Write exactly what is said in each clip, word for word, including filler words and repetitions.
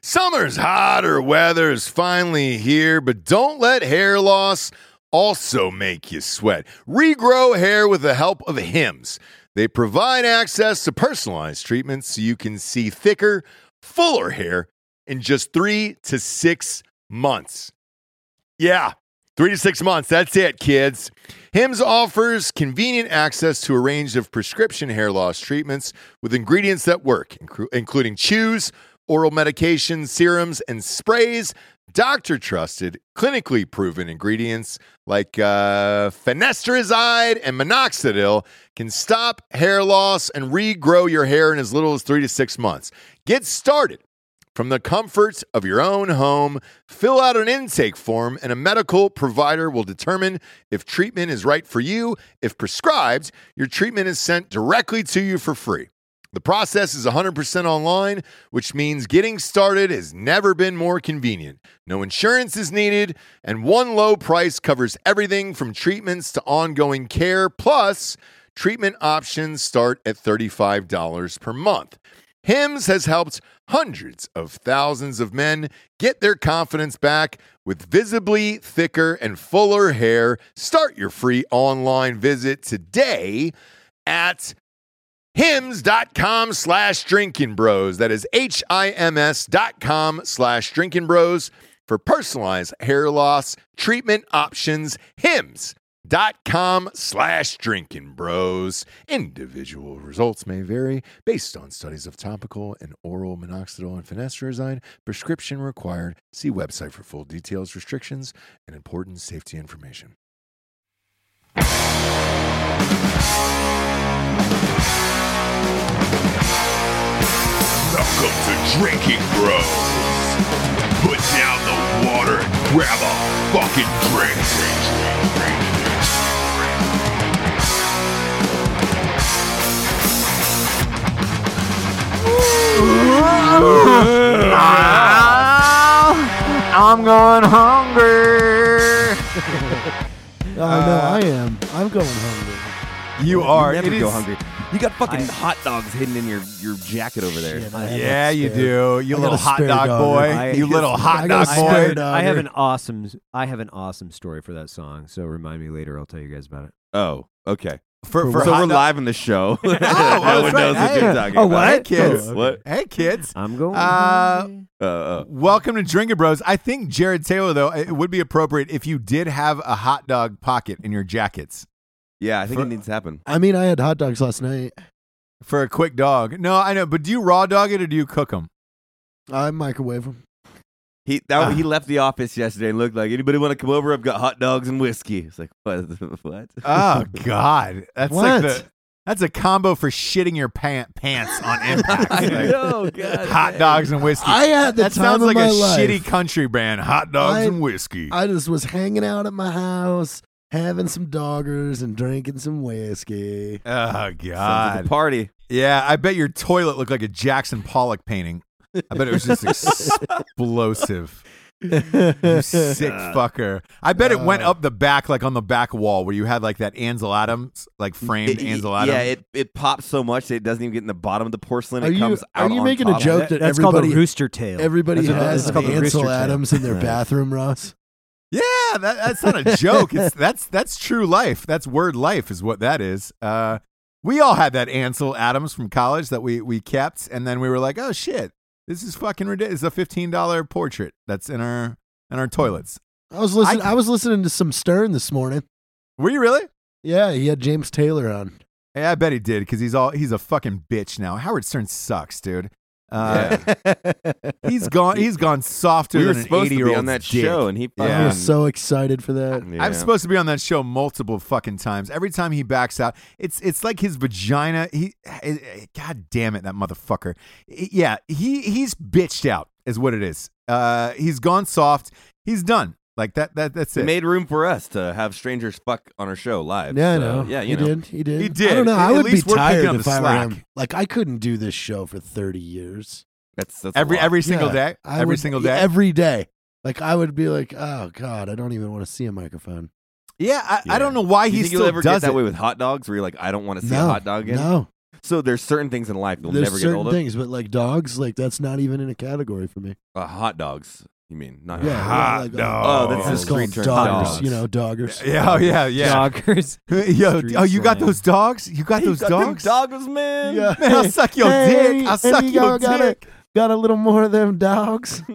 Summer's hotter weather is finally here, but don't let hair loss also make you sweat. Regrow hair with the help of Hims. They provide access to personalized treatments so you can see thicker, fuller hair in just three to six months. Yeah, three to six months. That's it, kids. Hims offers convenient access to a range of prescription hair loss treatments with ingredients that work, including chews, oral medications, serums, and sprays. Doctor-trusted, clinically proven ingredients like uh, finasteride and minoxidil can stop hair loss and regrow your hair in as little as three to six months. Get started from the comfort of your own home. Fill out an intake form, and a medical provider will determine if treatment is right for you. If prescribed, your treatment is sent directly to you for free. The process is one hundred percent online, which means getting started has never been more convenient. No insurance is needed, and one low price covers everything from treatments to ongoing care. Plus, treatment options start at thirty-five dollars per month. Hims has helped hundreds of thousands of men get their confidence back with visibly thicker and fuller hair. Start your free online visit today at Hims.com slash drinking bros. That is H I M S dot com slash drinking bros for personalized hair loss treatment options. Hims.com slash drinking bros. Individual results may vary based on studies of topical and oral minoxidil and finasteride. Prescription required. See website for full details, restrictions, and important safety information. Welcome to Drinking Bros. Put down the water and grab a fucking drink. I'm going hungry. Oh, no, I am. I'm going hungry. You are. You never It go is- hungry. You got fucking I- hot dogs hidden in your, your jacket over there. Shit, I have Yeah, a you spare- do. You I got little a hot spare dog dog. boy. I- you little hot I got dog a boy. spare dog. I have an awesome I have an awesome story for that song, so remind me later. I'll tell you guys about it. Oh, okay. For, for so hot we're dog- live in the show. Oh, no that's one right. knows what Hey. you're talking Oh, about. what? Hey, kids. Oh, what? Hey, kids. I'm going. Uh, hungry. Uh, uh, Welcome to Drinking Bros. I think, Jared Taylor, though, it would be appropriate if you did have a hot dog pocket in your jackets yeah, I think For- it needs to happen. I mean, I had hot dogs last night. for a quick dog. No, I know, but do you raw dog it or do you cook them? I microwave them. He that, Ah. he left the office yesterday and looked like, anybody want to come over? I've got hot dogs and whiskey. It's like, what? What? Oh, God. That's What? like the, that's a combo for shitting your pant, pants on impact. I Like, know, God. hot dogs and whiskey. I had the that time sounds of like my a life. shitty country brand. Hot dogs I- and whiskey. I just was hanging out at my house, having some doggers and drinking some whiskey. Oh, Sounds like God. a party. Yeah, I bet your toilet looked like a Jackson Pollock painting. I bet it was just explosive. You sick fucker. I bet it went Uh. up the back, like on the back wall where you had like that Ansel Adams, like framed It- it- Ansel Adams. Yeah, it, it pops so much that it doesn't even get in the bottom of the porcelain. Are It you comes are out you on making top. a joke That- that that's called a everybody rooster tail. everybody That's what- has that's called an a rooster Ansel tail. Adams in their Right. bathroom, Ross? Yeah, that, that's not a joke. It's that's that's true life. That's word life is what that is. Uh, we all had that Ansel Adams from college that we we kept, and then we were like, oh shit, this is fucking ridiculous. It's a fifteen dollar portrait that's in our in our toilets. I was listening. I- I, was listening to some Stern this morning. Were you really? Yeah, he had James Taylor on. Yeah, I bet he did because he's all he's a fucking bitch now. Howard Stern sucks, dude. Uh, he's gone. He's gone softer We were than an supposed to eighty-year-old be on that dick. show, and he Yeah. I fucking. was so excited for that. Yeah. I'm supposed to be on that show multiple fucking times. Every time he backs out, it's it's like his vagina. He, God damn it, that motherfucker. Yeah, he he's bitched out, is what it is. Uh, he's gone soft. He's done. Like that. That that's They it. made room for us to have strangers fuck on our show live. Yeah, I so, know. Yeah, you he know. did. He did. He did. I don't know. At I would least be we're picking tired up if the I were slack. him. Like I couldn't do this show for thirty years. That's, that's a every lot. every single Yeah, day. I Every would- single day. Every day. Like I would be like, oh God, I don't even want to see a microphone. yeah, I, Yeah. I don't know why Do you he think still you'll ever does get that it. way with hot dogs, where you're like, I don't want to see no, a hot dog again? no. So there's certain things in life you'll There's never get certain old of. things, but like dogs, like that's not even in a category for me. Uh, hot dogs. You mean not Yeah, Hot like, dog. Oh, that's uh, the it's called street term. doggers, Dogs. you know, doggers. Yeah, oh, yeah, yeah. Joggers. Yo, Street oh, you got slang. those dogs? You got Hey, those got them dogs? doggers, man. Yeah. Man, I'll suck your Hey, dick. I'll hey, suck you your got dick. A, got a little more of them dogs.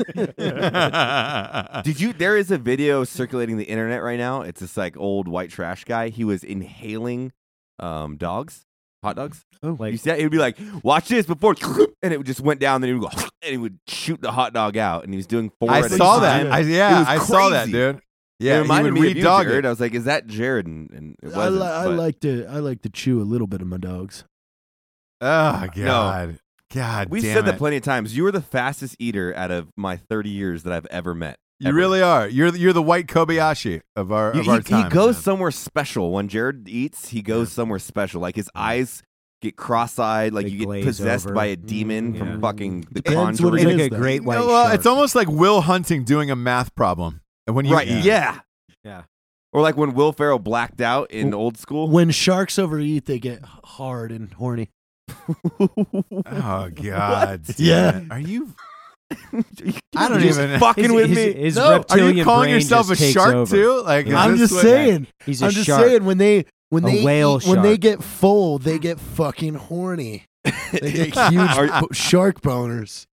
Did you? There is a video circulating the internet right now. It's this like old white trash guy. He was inhaling um, dogs, hot dogs. Oh, You like see that? He would be like, "Watch this!" Before, and it would just went down. Then he would go, and he would shoot the hot dog out. And he was doing four. I at a saw time. that. I, It yeah, was I saw that, crazy. dude. It Yeah, he reminded would me of you, re-dog Jared. it. I was like, "Is that Jared?" And, and it I, wasn't. li- I but- like to I like to chew a little bit of my dogs. Oh, God. God We damn said that it. plenty of times. You are the fastest eater out of my thirty years that I've ever met. You ever. really are. You're you're the white Kobayashi of our You- of our he, time. he goes man. somewhere special. When Jared eats, he goes somewhere special. Like his eyes get cross-eyed, like They you get glaze possessed over. by a demon Mm, from yeah. fucking The Depends what Conjuring. it it's is, like a though. great You white know, uh, shark. it's almost like Will Hunting doing a math problem. And when you Right? eat, Yeah. Yeah. Or like when Will Ferrell blacked out in Old School. When sharks overeat, they get hard and horny. Oh God. damn Yeah. it. Are you? You I don't just even- fucking His, with his, me. his No, are reptilian you calling brain yourself a just takes shark over. too? Like, is Yeah. I'm this just what- saying. He's a I'm just shark. saying when they when A they whale eat, when they shark. get full, they get fucking horny. They get huge Are- bo- shark boners.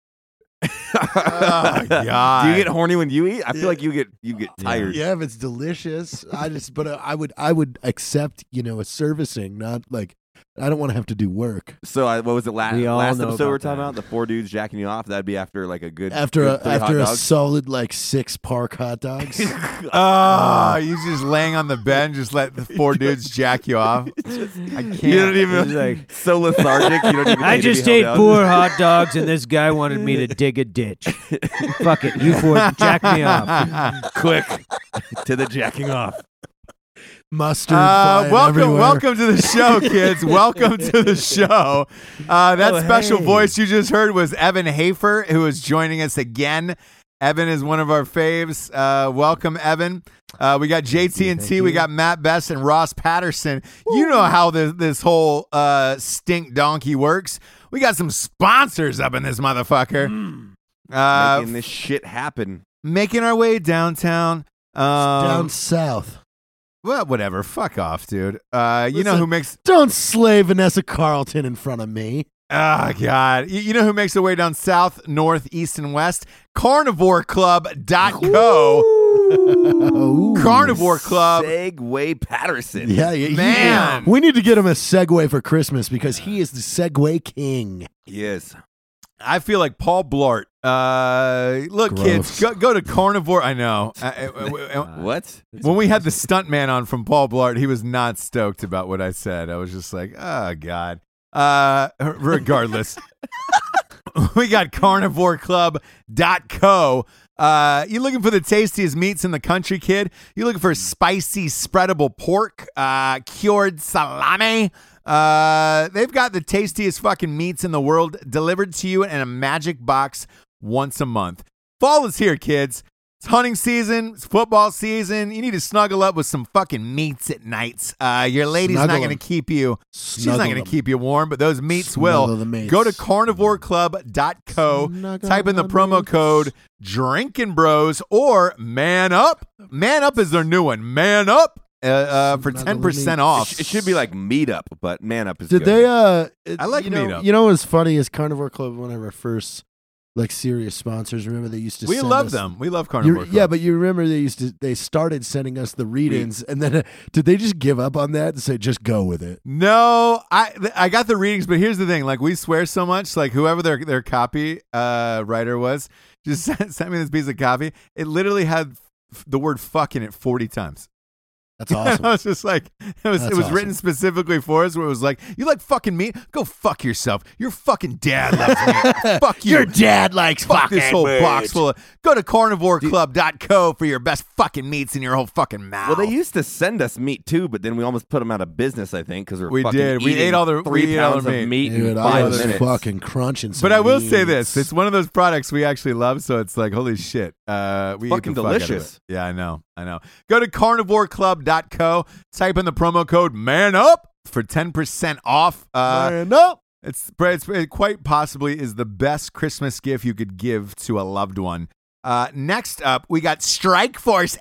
Oh, God. Do you get horny when you eat? I feel like you get you get tired. Yeah, if it's delicious, I just but uh, I would I would accept you know a servicing, not like I don't want to have to do work So I, what was it last We all last know episode we were about talking that. about? The four dudes jacking you off. That'd be after like a good after good a three after hot a dogs. solid like six park hot dogs. Oh, you just laying on the bed and just let the four dudes jack you off. I can't. You don't He's even like, so lethargic. You don't even. I need to be just held ate down. four hot dogs, and this guy wanted me to dig a ditch. Fuck it, you four jack me off. Quick to the jacking off. Mustard. Uh, flying welcome, everywhere. welcome to the show, kids. Welcome to the show. Uh, that Oh, special hey. voice you just heard was Evan Hafer, who is joining us again. Evan is one of our faves. Uh, welcome, Evan. Uh, we got J T and T, we got Matt Best and Ross Patterson. You know how this this whole uh, stink donkey works. We got some sponsors up in this motherfucker. Uh, Making this shit happen. making our way downtown. Um, Down south. well, whatever. Fuck off, dude. Uh, you know Listen. who makes Don't slay Vanessa Carlton in front of me. Oh, God. You, you know who makes their way down south, north, east, and west? carnivore club dot co. Ooh. Carnivore Club. Segway Patterson. Yeah, yeah, he- Man. we need to get him a Segway for Christmas because he is the Segway king. Yes. I feel like Paul Blart. Uh, look, Gross. kids, go, go to Carnivore. I know. Uh, uh, uh, What? when we had the stuntman on from Paul Blart, he was not stoked about what I said. I was just like, oh, God. Uh, regardless, we got carnivore club dot co. Uh, you looking for the tastiest meats in the country, kid? You looking for spicy spreadable pork, uh, cured salami? Uh, they've got the tastiest fucking meats in the world delivered to you in a magic box once a month. Fall is here, kids. It's hunting season. It's football season. You need to snuggle up with some fucking meats at nights. Uh, your lady's Snuggle not going to 'em. keep you. She's Snuggle not going to them. keep you warm, but those meats Snuggle will. the mates. Go to carnivore club dot co. Snuggle Type in the the promo mates. code Drinking Bros or Man Up. Man Up is their new one. Man Up uh, uh, for Snuggle ten the percent mates. off. It, sh- it should be like Meetup, but Man Up is Did good. they? Uh, it- I like you know, Meetup. You know what's funny is Carnivore Club, one of our first like serious sponsors. Remember they used to. We send love us- them. We love You, Carnivore Club. yeah, but you remember they used to. They started sending us the read-ins, and then uh, did they just give up on that and say just go with it? No, I th- I got the readings, but here's the thing: like we swear so much, like whoever their their copy uh, writer was, just sent, sent me this piece of copy. It literally had f- the word "fuck" in it forty times. That's awesome. I was just like, it was That's it was awesome. written specifically for us. Where it was like, you like fucking meat? Go fuck yourself. Your fucking dad loves meat. Fuck you. Your dad likes Fuck fucking this whole meat. box full of. Go to carnivore club dot co for your best fucking meats in your whole fucking mouth. Well, they used to send us meat too, but then we almost put them out of business. I think because we were We fucking did. We eating ate all the- three we ate all pounds the of meat. meat Dude, in I five was minutes. fucking crunching. Some But I will say meats. this: it's one of those products we actually love. So it's like, holy shit, uh, we eat Fucking the fuck out of delicious. it. Yeah, I know, I know. Go to carnivore club dot co. Type in the promo code Man Up for ten percent off. Uh, Man up. it's, it's it quite possibly is the best Christmas gift you could give to a loved one. Uh, next up, we got Strike Force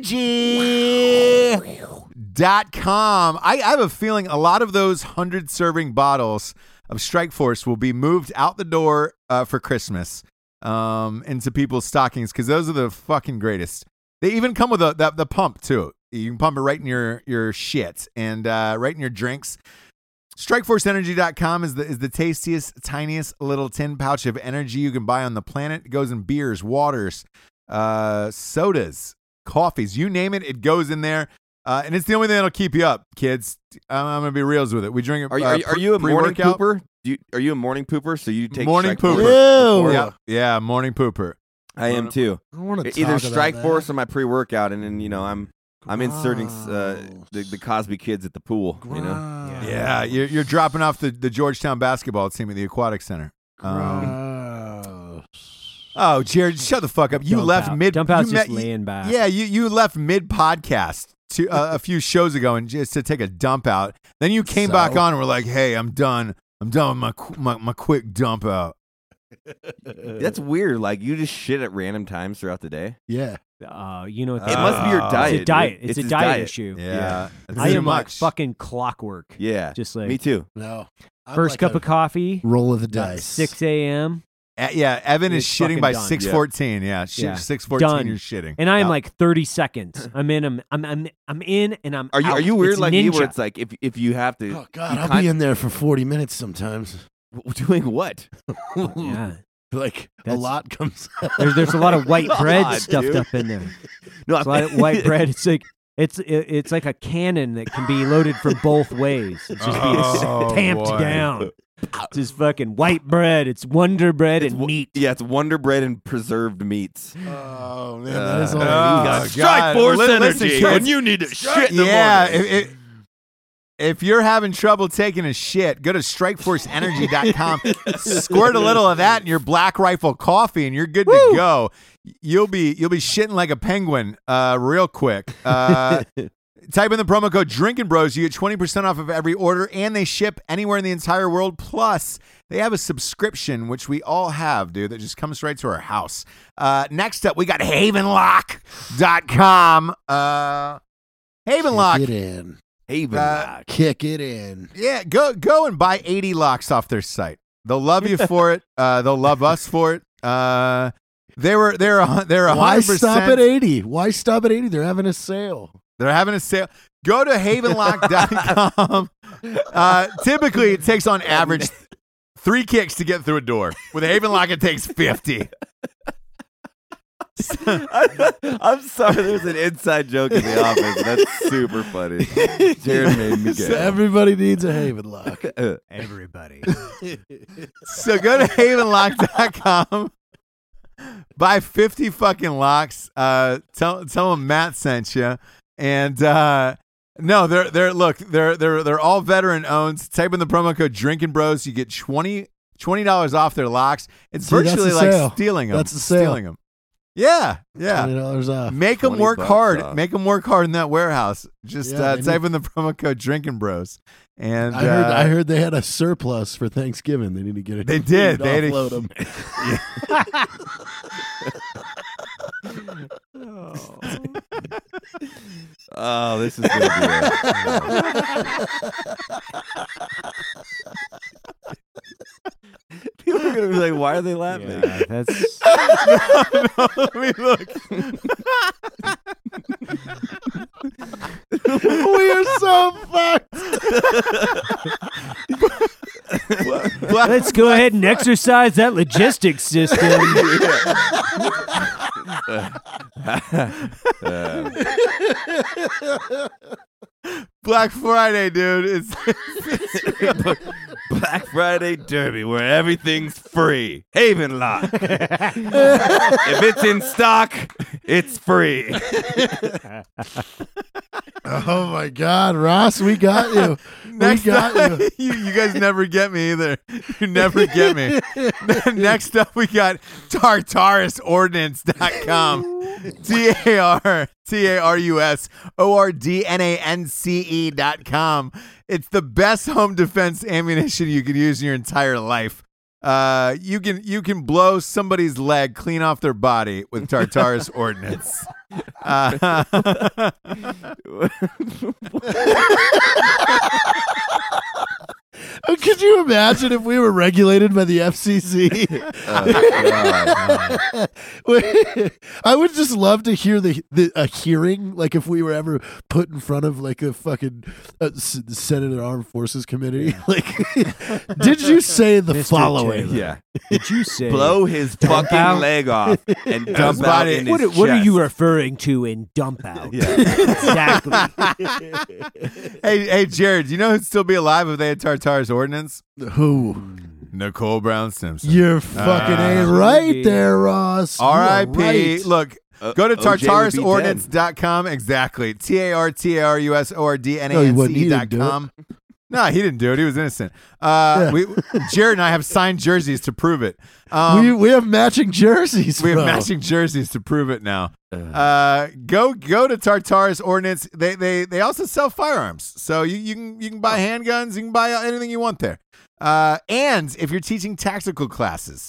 Energy dot com. I, I have a feeling a lot of those hundred serving bottles of Strike Force will be moved out the door uh, for Christmas um, into people's stockings because those are the fucking greatest. They even come with a the, the pump too. You can pump it right in your your shit and uh, right in your drinks. Strike Force Energy dot com is the is the tastiest, tiniest little tin pouch of energy you can buy on the planet. It goes in beers, waters, uh, sodas, coffees, you name it, it goes in there. Uh, and it's the only thing that'll keep you up, kids. I'm, I'm gonna be reals with it. We drink it. Are you, uh, are you, are you a morning pre-workout. pooper? Do you, are you a morning pooper? So you take Morning Strike pooper. Force Ew. before- Yeah, yeah, morning pooper. I am too. I want to Either Strike Force or my pre-workout, and then you know I'm I'm inserting uh, the the Cosby Kids at the pool. You know, Yeah, you're you're dropping off the, the Georgetown basketball team at the Aquatic Center. Um, oh, Jared, shut the fuck up. You Dump left out. mid. Dump out's you just met- laying back. Yeah, you you left mid podcast to uh, a few shows ago and just to take a dump out. Then you came So? back on and were like, "Hey, I'm done. I'm done with my qu- my, my quick dump out." that's weird. Like you just shit at random times throughout the day. Yeah. Uh, you know what It It that must be your Uh, diet. It's a diet. dude. It's, a his diet, issue. Yeah, it's I too am like much. fucking clockwork. Yeah, Just like me too. No. I'm first like cup a of coffee, roll of the about dice. six a.m. Uh, yeah, Evan is It's shitting fucking by done. six fourteen. Yeah, Sh- Yeah. six fourteen. Done. You're shitting. and I am Yeah. like thirty seconds. I'm in. I'm. I'm. I'm, I'm in, and I'm. Are you out. are you weird It's like ninja. me, where it's like if if you have to Oh God, you I'll kind- be in there for forty minutes sometimes. doing what? Yeah. Like a That's- lot comes out. There's there's a lot of white bread God, stuffed dude. up in there. No, There's a lot of white bread. It's like it's it, it's like a cannon that can be loaded from both ways. It's just being Oh, tamped boy. down. It's just fucking white bread. It's Wonder Bread It's and wo- meat. Yeah, it's Wonder Bread and preserved meats. Oh man, Uh, that is all oh, I need. God. Strike Force Li- Energy listen, when kids. you need to shit in the Yeah, morning. if, if, if you're having trouble taking a shit, go to strike force energy dot com. Squirt a little of that in your Black Rifle coffee, and you're good to go. You'll be you'll be shitting like a penguin, uh, real quick. Uh, type in the promo code Drinking Bros. You get twenty percent off of every order, and they ship anywhere in the entire world. Plus, they have a subscription, which we all have, dude, that just comes right to our house. Uh, next up, we got haven lock dot com. Uh, Havenlock. Kick it in. Haven. Uh, Kick it in. Yeah, go go and buy eighty locks off their site. They'll love you for it. Uh, they'll love us for it. Uh, they were they're a, they're a Why hundred percent. stop at eighty? Why stop at eighty? They're having a sale. They're having a sale. Go to haven lock dot com. Uh, typically, it takes on average three kicks to get through a door. With a Havenlock, it takes fifty. I'm sorry, there's an inside joke in the office. That's super funny. Jared made me So get everybody needs a Haven lock. it. Everybody. So go to haven lock dot com. Buy fifty fucking locks. Uh, tell tell them Matt sent you. And uh, no, they're they're look they're they're they're all veteran owned. Type in the promo code Drinking Bros. You get twenty dollars off their locks. It's See, that's virtually a like sale. stealing them. That's a sale. Stealing them. Yeah, yeah. Twenty dollars off. Make them twenty work bucks hard. off. Make them work hard in that warehouse. Just Yeah, uh, they type need- in the promo code Drinking Bros. And I heard. uh, I heard they had a surplus for Thanksgiving. They need to get it. They did. They had a- offload them. Oh, this is gonna be it. People are gonna be like, "Why are they laughing?" Yeah, that's Let me look. We are so fucked. Black- let's go ahead and exercise that logistics system. Black Friday, dude. It's Black Friday Derby, where everything's free. Haven Lock. If it's in stock, it's free. Oh my God, Ross, we got you. next we got up, you. you. You guys never get me either. You never get me. Next up, we got Tartarus Ordnance dot com. T A R T A R U S O R D N A N C E dot com. It's the best home defense ammunition you can use in your entire life. Uh, you can you can blow somebody's leg clean off their body with Tartarus ordnance. Uh, Could you imagine if we were regulated by the F C C? Oh, I would just love to hear the, the a hearing, like if we were ever put in front of like a fucking uh, S- Senate and Armed Forces Committee. Like, did you say the Mister following? Taylor. yeah. Did you say Blow his fucking out? leg off and dump His out body- in What, his what are you chest. referring to in dump out? Yeah. Exactly. hey, hey, Jared, do you know who'd still be alive if they had Tartarus ordnance? Who? Nicole Brown Simpson. You're fucking Ah. ain't right there, Ross. You are R I P right. Look, Uh, go to O J would be tartarus ordnance dot com. Exactly. T A R T A R U S O R D N A No, he N wouldn't. C He E didn't dot do com. No, he didn't do it. He was innocent. Uh, Yeah. we, Jared and I have signed jerseys to prove it. Um, we we have matching jerseys. we have bro. matching jerseys to prove it now. Uh, go go to Tartarus Ordnance. They they they also sell firearms, so you, you can you can buy handguns. You can buy anything you want there. Uh, and if you're teaching tactical classes,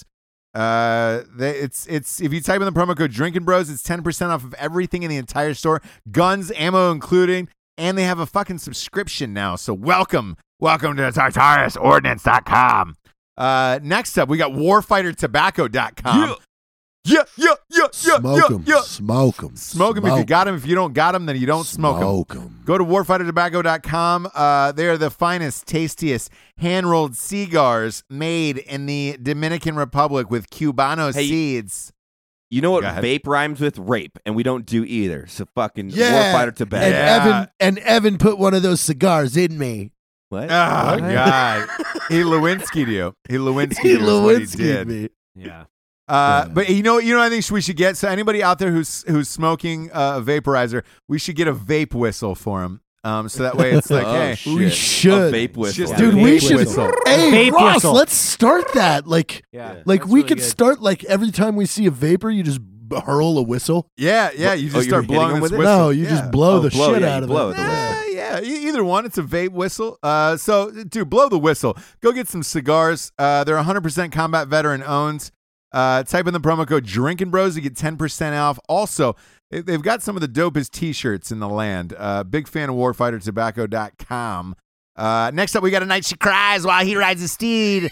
uh, they, it's it's if you type in the promo code Drinking Bros, it's ten percent off of everything in the entire store, guns, ammo including, and they have a fucking subscription now. So welcome, welcome to Tartarus Ordnance dot com. Uh, next up, we got warfighter tobacco dot com. Yeah, yeah, yeah, yeah, Smoke yeah, them. yeah. Smoke them. Smoke them if you got them. If you don't got them, then you don't smoke them. Smoke them. Go to warfighter tobacco dot com. Uh, they are the finest, tastiest hand-rolled cigars made in the Dominican Republic with Cubano Hey, seeds. You know what Go ahead. vape rhymes with rape, and we don't do either. So fucking Yeah. warfighter tobacco. And Yeah. Evan and Evan put one of those cigars in me. What? Oh, What? God. He Lewinsky'd you. He Lewinsky'd He you is what he Lewinsky'd did. me. Yeah. Uh, Yeah. but you know, you know, what I think we should get. So anybody out there who's who's smoking uh, a vaporizer, we should get a vape whistle for him. Um, so that way it's like, Oh, hey, shit. We should. A vape whistle. Just Dude, a we vape should. whistle. Hey, Vape Ross, whistle. let's start that. Like, Yeah. like That's we really could good. start like every time we see a vapor, you just b- hurl a whistle. Yeah, yeah. You Oh, just you're start hitting blowing them this with it? whistle. No, you Yeah. just blow Oh, the blow, shit yeah, out you of blow it. it, the Yeah, yeah, e- either one. It's a vape whistle. Uh, so, dude, blow the whistle. Go get some cigars. Uh, they're one hundred percent combat veteran owned. Uh, type in the promo code Drinking Bros to get ten percent off. Also, they- they've got some of the dopest T-shirts in the land. Uh, big fan of warfighter tobacco dot com. Uh, next up, we got A Night She Cries While He Rides a Steed.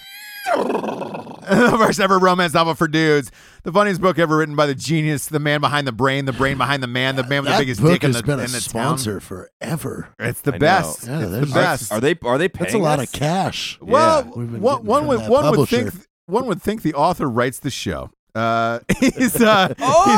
The first ever romance novel for dudes. The funniest book ever written by the genius, the man behind the brain, the brain behind the man, the man with That the biggest book dick in has the, been in a the sponsor forever. town. It's the I know. best. Yeah, it's the there's- best. Are they are they paying That's a lot us? of cash. Well, We've been one, getting one from would that one would publisher. think one would think the author writes the show. Uh, he's uh,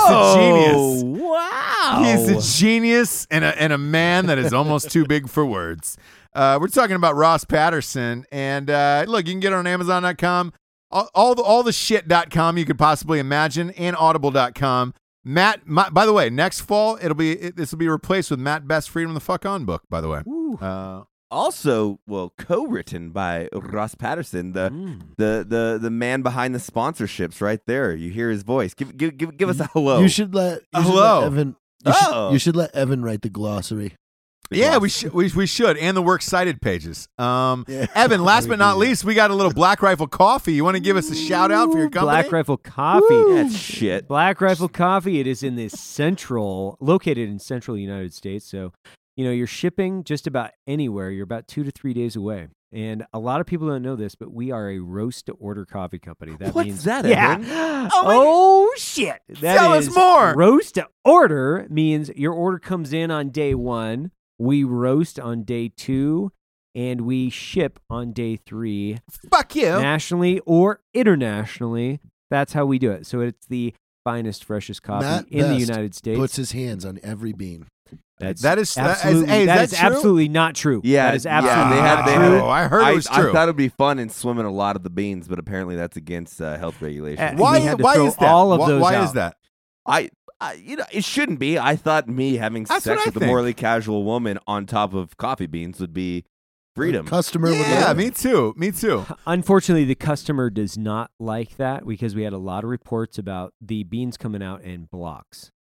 Oh, he's a genius. wow. He's a genius and a and a man that is almost too big for words. Uh, we're talking about Ross Patterson, and uh, look, you can get it on Amazon dot com, all, all the all the shit dot com you could possibly imagine, and Audible dot com. Matt, my, by the way, next fall it'll be it, this will be replaced with Matt Best Freedom the Fuck On book. By the way, uh, Also, well, co-written by Ross Patterson, the Mm. the the the man behind the sponsorships. Right there, you hear his voice. Give give give, give us a hello. You should let you A should hello. let Evan. You, should, Oh. you should let Evan write the glossary. yeah, we should we, we should, and the works cited pages. Um, Yeah. Evan, last We but not do. least, we got a little Black Rifle Coffee. You want to give us a shout out for your company? Black Rifle Coffee. That's shit. Black Rifle Coffee. It is in the central, located in central United States. So, you know, you're shipping just about anywhere. You're about two to three days away. And a lot of people don't know this, but we are a roast to order coffee company. That What's means that, Yeah. Evan? Oh, shit! That Tell us is- more. Roast to order means your order comes in on day one. We roast on day two, and we ship on day three, Fuck you. nationally or internationally. That's how we do it. So it's the finest, freshest coffee Matt in the Best United States. Puts his hands on every bean. That's That is- that is- absolutely, hey, is that that is true? absolutely not true. Yeah, that is yeah, absolutely they had- not they true. had- Oh, I heard I, it was I true. thought it'd be fun in swimming a lot of the beans, but apparently that's against uh, health regulations. Uh, why we had to why throw is that? all of why those why out. is that? I, I, you know, it shouldn't be. I thought me having That's sex what I with a think. morally casual woman on top of coffee beans would be freedom. Customer would Yeah, love me it. too. Me too. Unfortunately, the customer does not like that because we had a lot of reports about the beans coming out in blocks.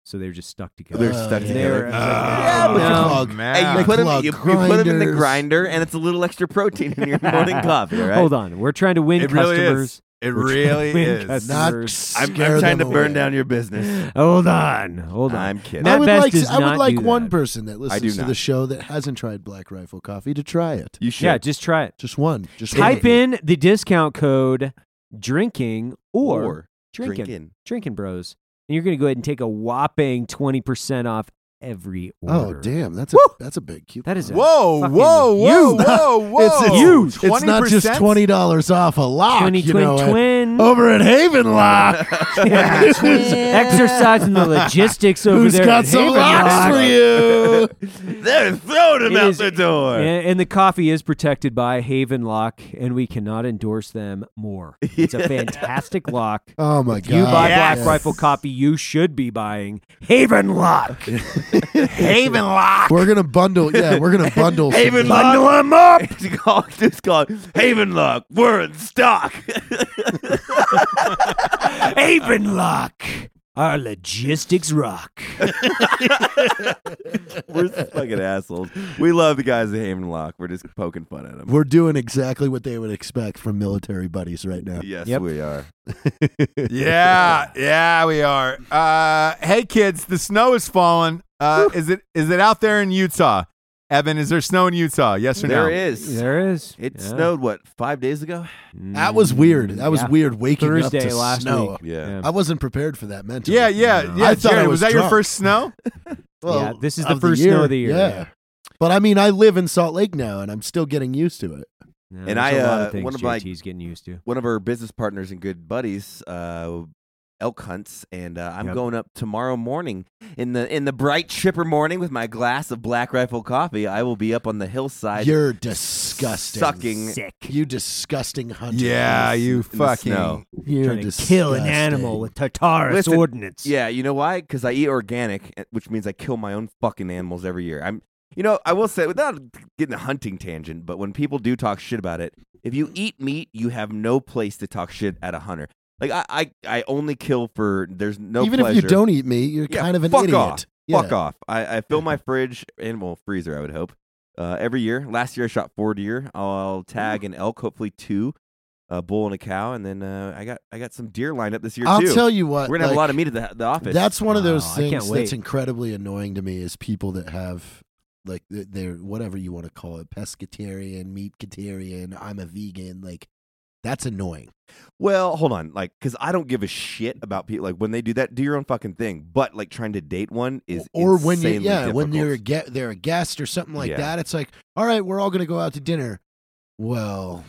so they were just stuck together. They're Oh, stuck yeah. together. They were- Yeah, but No. clog- man. Hey, you They put them, clog you, you put 'em in the grinders. grinder, and it's a little extra protein in your morning coffee. All right. Hold on, we're trying to win It really customers. is. It We're trying to really win is. customers. Not I'm, scare I'm trying to them burn away. down your business. Hold on, hold on. I'm kidding. I Matt would Best like does I would not like do one that. person that listens do to not. the show that hasn't tried Black Rifle Coffee to try it. You should. Yeah, just try it. Just one. Just Type one. in the discount code drinking or, or drinking, drinking. drinking bros, and you're gonna go ahead and take a whopping twenty percent off every Oh order. damn, that's a Woo! that's a big coupon. That is a Whoa, fucking whoa, whoa, huge- whoa, whoa. It's, it's Huge. It's not just twenty twenty dollars off a lock. Twenty you twin know, at- twin. over at Haven Lock. Yeah. Exercising the logistics over Who's there. got at some Haven locks Lock. for you? They're throwing them It out is- the door. And, and the coffee is protected by Haven Lock, and we cannot endorse them more. It's a fantastic lock. Oh my If god! you buy Yes. Black Rifle coffee, you should be buying Haven Lock. Haven Lock. We're gonna bundle. Yeah, we're gonna bundle. some- Haven Bundle Lock. 'em up. It's called, it's called Haven Lock. We're in stock. Haven Lock. Our logistics rock. We're fucking assholes. We love the guys at Haven Lock. We're just poking fun at them. We're doing exactly what they would expect from military buddies right now. Yes, Yep. we are. Yeah, yeah, we are. Uh, hey, kids, the snow is falling. Uh, is it is it out there in Utah? Evan, is there snow in Utah? Yes or There no? is. There is. It Yeah. snowed, what, five days ago? That was weird. That was Yeah. weird. Waking Thursday up to last snow. week. Yeah. I wasn't prepared for that mentally. Yeah, yeah, No. yeah. I thought I Jared, was was that your drunk. first snow? Well, Yeah, this is the of first year, snow of the year, Yeah. yeah. But I mean, I live in Salt Lake now, and I'm still getting used to it. Yeah, And there's I, a lot uh, of things one of my- J T's getting used to. One of our business partners and good buddies, uh, elk hunts, and uh, I'm Yep. going up tomorrow morning in the in the bright chipper morning with my glass of Black Rifle coffee. I will be up on the hillside. You're disgusting. Sucking. Sick. You disgusting hunter. Yeah, you in the fucking. snow. You're Trying to kill an disgusting. animal with Tartarus Listen, ordnance. Yeah, you know why? Because I eat organic, eh, which means I kill my own fucking animals every year. I'm, you know, I will say without getting a hunting tangent, but when people do talk shit about it, if you eat meat, you have no place to talk shit at a hunter. Like I, I, I only kill for there's no Even pleasure. if you don't eat meat, you're Yeah, kind of an fuck idiot. off. Yeah. Fuck off. I, I fill my fridge and well freezer. I would hope uh, every year. Last year I shot four deer. I'll tag an elk, hopefully two, a bull and a cow, and then uh, I got I got some deer lined up this year I'll too. tell you what. We're gonna have like, a lot of meat at the, the office. That's one of those Wow, I can't things wait. that's incredibly annoying to me is people that have like th- they're whatever you want to call it, pescatarian, meatcatarian, I'm a vegan. Like that's annoying. Well, hold on, like, because I don't give a shit about people. Like when they do that, do your own fucking thing. But like trying to date one is Or when you insanely yeah, when difficult. you're a ge- they're a guest or something like Yeah. that, it's like, all right, we're all gonna go out to dinner. Well,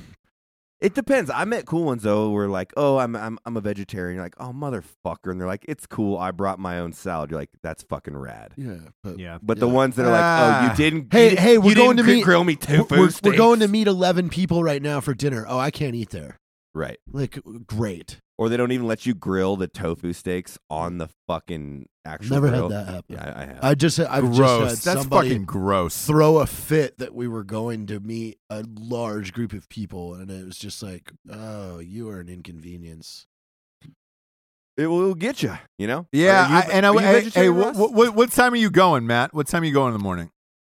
It depends. I met cool ones though. Where like, oh, I'm I'm I'm a vegetarian. You're like, oh, motherfucker, and they're like, it's cool. I brought my own salad. You're like, that's fucking rad. yeah, but Yeah. But the Yeah. ones that are like, oh, Ah. you didn't. Hey, you, hey, you we're going didn't to gr- meet- grill me we're, tofu we're, steaks. we're going to meet eleven people right now for dinner. Oh, I can't eat there. Right. Like, great. Or they don't even let you grill the tofu steaks on the fucking actual Never grill. had that happen. Yeah, I, I have. I just I've gross. just had That's somebody fucking gross. throw a fit that we were going to meet a large group of people, and it was just like, oh, you are an inconvenience. it will get you. You know. Yeah, Are you- I, and I, are you hey, hey, vegetarian, what, Ross? what, what, what time are you going, Matt? What time are you going in the morning?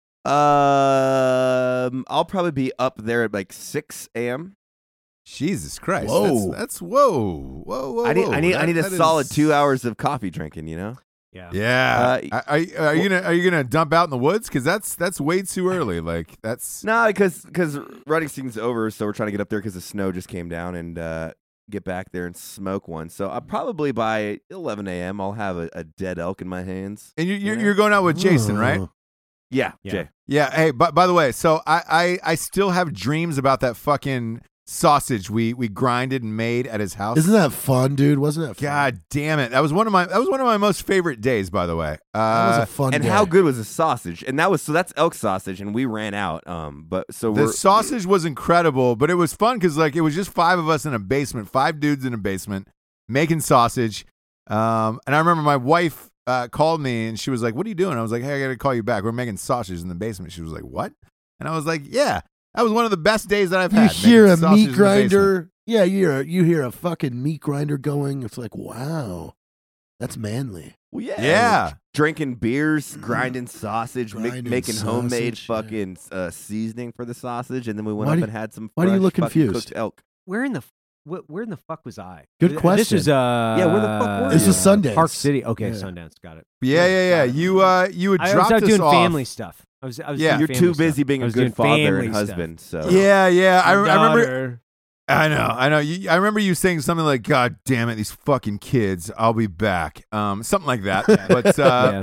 Um, I'll probably be up there at like six a.m. Jesus Christ! Whoa. That's, that's whoa, whoa, whoa. I need whoa. I need I That- need a that solid is- two hours of coffee drinking. You know. Yeah. Yeah. Uh, are, are, are you gonna are you gonna dump out in the woods? Because that's that's way too early. Like that's No, because because running season's over, so we're trying to get up there because the snow just came down and uh, get back there and smoke one. So I'll probably by eleven a.m. I'll have a, a dead elk in my hands. and you, you're Yeah. you're going out with Jason, right? Oh. Yeah, Yeah. Jay. Yeah. Hey, but by the way, so I, I I still have dreams about that fucking sausage we we grinded and made at his house. Isn't that fun, dude? Wasn't that fun? God damn it! That was one of my that was one of my most favorite days. By the way, That was uh, a fun And day. how good was the sausage? And that was so that's elk sausage, and we ran out. Um, but so the we're sausage was incredible, but it was fun because like it was just five of us in a basement, five dudes in a basement making sausage. Um, and I remember my wife uh, called me and she was like, "What are you doing?" I was like, "Hey, I got to call you back. We're making sausage in the basement." She was like, "What?" And I was like, "Yeah, that was one of the best days that I've You had." hear making a sausage in meat the basement. grinder. Yeah, you hear a, you hear a fucking meat grinder going. It's like, wow, that's manly. Well, yeah, Yeah. drinking beers, grinding sausage, ma- Grinding making homemade sausage, yeah. fucking uh, seasoning for the sausage, and then we went Why up do and had some. why do you fresh look fucking confused? Cooked elk. Where in the f- wh- where in the fuck was I? Good Th- This question. is uh Yeah, where the fuck were This was uh, Sundance. Park City. Okay, Yeah. Sundance. Got it. Yeah, yeah, yeah. You uh, you would I was drop out this doing off. family stuff. I was. I was Yeah. doing You're family too stuff. busy being I a was doing good father family and stuff. husband. So Yeah, yeah. I, My I remember. daughter. I know, I know. You, I remember you saying something like, "God damn it, these fucking kids! I'll be back." Um, something like that. But uh, Yeah.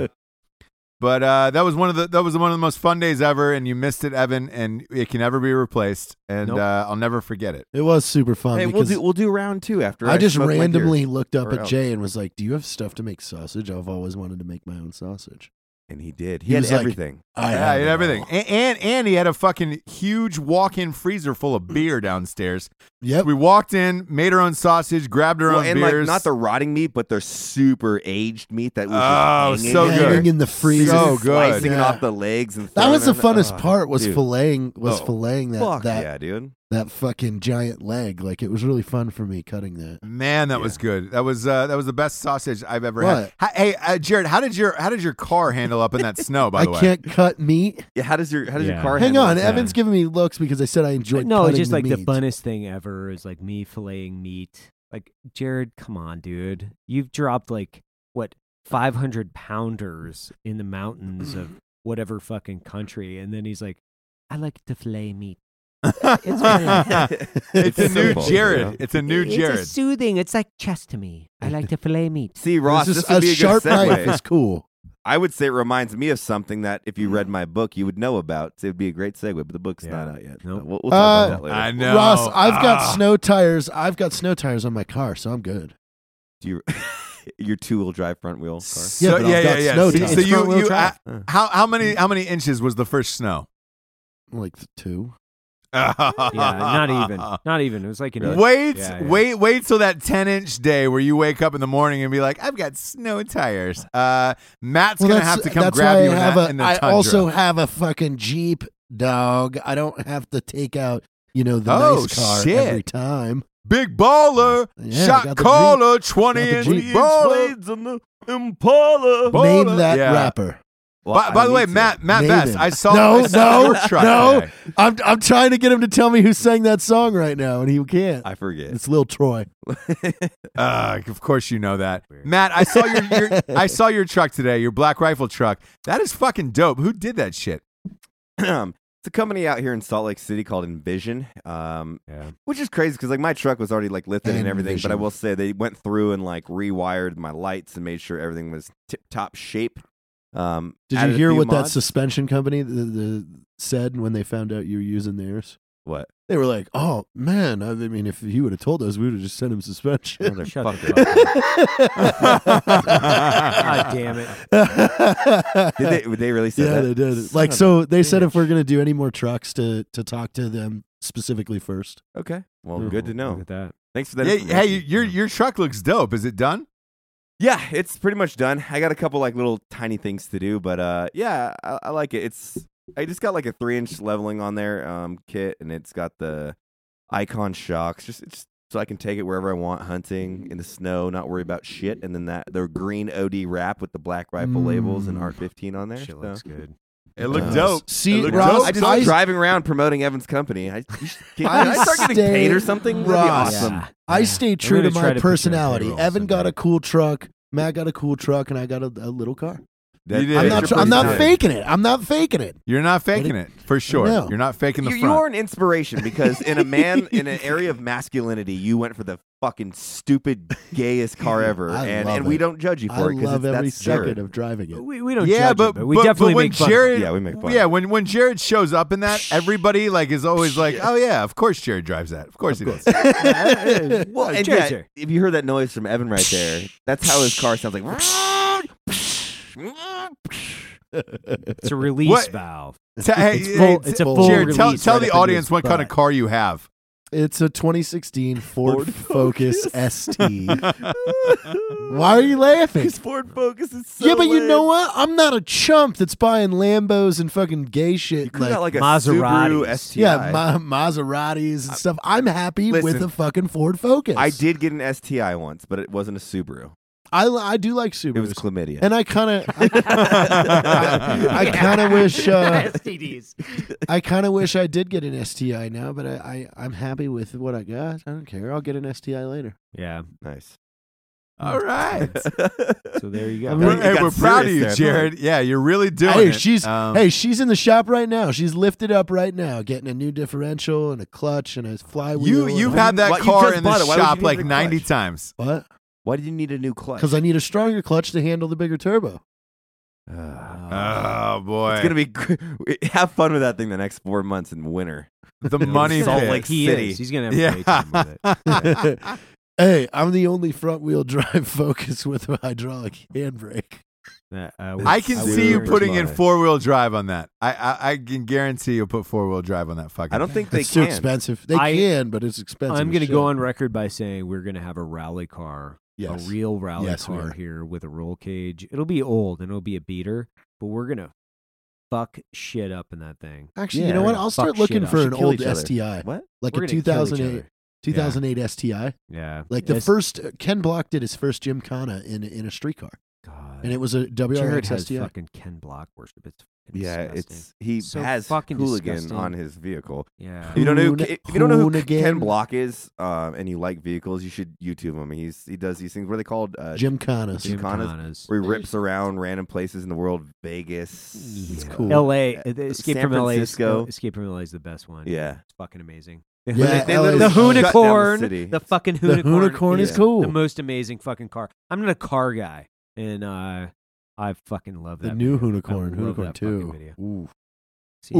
but uh, that was one of the that was one of the most fun days ever, and you missed it, Evan, and it can never be replaced, and Nope. uh, I'll never forget it. It was super fun. hey, we'll because do we'll do round two after. I just smoke my randomly beer. looked up Or at elk. Jay and was like, "Do you have stuff to make sausage? I've always wanted to make my own sausage." and he did. He, He had was like, everything. I Yeah, have he had it everything, all. and, and and he had a fucking huge walk-in freezer full of beer downstairs. Yep. We walked in, made our own sausage, grabbed our Well, own and beers. like not the rotting meat, but the super aged meat that was Oh, just hanging so there. good. Hanging in the freezer. So Just good. slicing it Yeah. off the legs and That was the throwing it in. funnest Oh, part was dude. filleting was Oh, filleting that Fuck that yeah, dude. that fucking giant leg. Like it was really fun for me cutting that. Man, that was good. That was uh, that was the best sausage I've ever had. What? Ha- Hey, uh, Jared, how did your how did your car handle up in that snow? By I the way, can't cut meat. Yeah, how does your how does Yeah. your car Hang handle on, that? Evan's giving me looks because I said I enjoyed. No, it's cutting just the like the meat. funnest thing ever is like me filleting meat. Like Jared, come on, dude. You've dropped like what five hundred pounders in the mountains of whatever fucking country, and then he's like, I like to fillet meat. It's really- it's a It's new simple, Jared. you know? It's a new it's Jared. a soothing. It's like chess to me. I like to fillet meat. See, Ross, This this, is- would a be a sharp good knife segue. is cool. I would say it reminds me of something that if you read my book, you would know about. So it would be a great segue, but the book's Yeah. not out yet. Nope. So We'll, we'll talk Uh, about that later. I know, Ross, I've got Ah. snow tires. I've got snow tires on my car, so I'm good. Do you, your two-wheel drive front wheel car. So, Yeah, but I've yeah, yeah, got yeah. snow So, tires. so It's you, front-wheel you drive. uh, how how many how many inches was the first snow? Like two. Yeah, not even. Not even. It was like an inch. Wait, Yeah, yeah. wait, wait till that ten inch day where you wake up in the morning and be like, I've got snow tires. Uh, Matt's Well, gonna that's- have to come that's grab why you I in, have that, a. in the I tundra. also have a fucking Jeep, dog. I don't have to take out you know the Oh, nice car shit. every time. Big baller, Yeah, I shot got the caller, twenty Got the inch Jeep. baller. on the Impala. Baller. Name that Yeah. rapper. Well, By, I by the need way, to. Matt, Matt Name Best, him. I saw, No, I saw no, your truck no. today. I'm I'm trying to get him to tell me who sang that song right now, and he can't. I forget. It's Lil Troy. Uh, of course you know that, Matt. I saw your, your I saw your truck today, your Black Rifle truck. That is fucking dope. Who did that shit? Um, it's a company out here in Salt Lake City called Envision, um, Yeah. which is crazy because like my truck was already like lifted and everything. But I Envision. will say they went through and like rewired my lights and made sure everything was tip top shape. Um, Did you added a hear few what that mods. suspension company the, the, said when they found out you were using theirs? What? They were like, "Oh man, I mean, if he would have told us, we would have just sent him suspension." Shut the Motherfucker. fuck up. God damn it. Did they? Would they really say yeah, that? they did. Son Like, of a so they said if bitch. we're gonna do any more trucks, to to talk to them specifically first. Okay. Well, Mhm. good to know. Look at that. Thanks for that. Yeah, hey, information. your your truck looks dope. Is it done? Yeah, it's pretty much done. I got a couple like little tiny things to do, but uh, yeah, I, I like it. It's I just got like a three inch leveling on there um kit, and it's got the Icon shocks, just it's so I can take it wherever I want, hunting in the snow, not worry about shit. And then that the green O D wrap with the Black Rifle labels and Mm. R fifteen on there. Shit so- looks good. It looked Uh, dope. see, It looked Ross, dope. I just I- was driving around promoting Evan's company. I, you should, can, I I start getting stay- paid or something? That'd be Ross. awesome. Yeah. I Yeah. stay I'm true to gonna try my to put you on personality. payroll Evan got someday. a cool truck. Matt got a cool truck, and I got a, a little car. That- You did. I'm Yeah, not. you're tr- I'm pretty not good. faking it. I'm not faking it. You're not faking it for sure. No. You're not faking the You, you front. are an inspiration because in a man in an area of masculinity, you went for the fucking stupid gayest car ever, I and love and we it. don't judge you I for it because love every that's second Jared. of driving it. We, we don't yeah, judge but it, but we but, definitely but when make fun. Jared, Yeah, we make fun. yeah, when when Jared shows up in that, everybody like is always like, oh yeah, of course Jared drives that. Of course he does. Well, and Jared, yeah, Jared. if you heard that noise from Evan right there, that's how his car sounds like. It's a release What? valve. Ta- hey, It's full- hey, it's a Jared, full tell, release tell right the up into audience his what kind of butt. car you have. It's a twenty sixteen Ford, Ford Focus, Focus. S T. Why are you laughing? His Ford Focus is so yeah, but you lame. know what? I'm not a chump that's buying Lambos and fucking gay shit. You could have got like a Maseratis. Subaru S T I. yeah, Ma- Maseratis and stuff. I'm happy with listen, a fucking Ford Focus. I did get an S T I once, but it wasn't a Subaru. I I do like Subarus. It was chlamydia. and I kind of I, I, I kind of wish uh, S T Ds. I kind of wish I did get an S T I now, but I, I I'm happy with what I got. I don't care. I'll get an S T I later. Yeah. Nice. All right. So there you go. I mean, We're, it hey, got we're proud of you, serious there. Jared. Yeah, you're really doing Hey, it. she's Um, hey, she's in the shop right now. She's lifted up right now, getting a new differential and a clutch and a flywheel. you and you've all- had that Why- you car just in the bought it. Why would you shop need like a ninety clutch? times. what? Why did you need a new clutch? Because I need a stronger clutch to handle the bigger turbo. Oh boy, It's gonna be. gr- Have fun with that thing the next four months in winter. the money Salt pit. Lake he City. is. He's gonna have a great time with it. Hey, I'm the only front wheel drive Focus with a hydraulic handbrake. Uh, uh, I can I see you Super putting in smart. four wheel drive on that. I, I I can guarantee you'll put four wheel drive on that fucking. I don't thing. think they It's too can. expensive. They I- can, but it's expensive. I'm as going to shit. go on record by saying we're going to have a rally car, Yes. a real rally Yes, we car are. here with a roll cage. It'll be old and it'll be a beater, but we're going to fuck shit up in that thing. Actually, Yeah. you know what? I'll Fuck start shit looking up. for Should an kill old each other. S T I, What? like We're a gonna kill each 2008, other. two thousand eight S T I. Yeah. Like the It's- first, Ken Block did his first Gymkhana in in a street car, God. and it was a W R Jared X has S T I. fucking Ken Block worship. It's fucking Yeah, disgusting. it's he So has fucking hooligan disgusting. on his vehicle. Yeah. If you don't know who, Hoon- if you don't know who hoonigan. Ken Block is, um, and you like vehicles, you should YouTube him. He's he does these things. What are they called? Uh, Gymkhanas. Gym- Gymkhanas. Gymkhanas. where he rips around random places in the world, Vegas. It's Yeah. cool. L A. Uh, the Escape San from L A. is- Francisco. Escape from L A is the best one. Yeah. It's fucking amazing. Yeah, they L A literally the is- shut down the Hoonicorn, city. the fucking The Hoonicorn, Hoonicorn is Yeah. cool. the most amazing fucking car. I'm not a car guy, and uh, I fucking love The that. new video. Hoonicorn, I love Hoonicorn that two. fucking video. Ooh. See,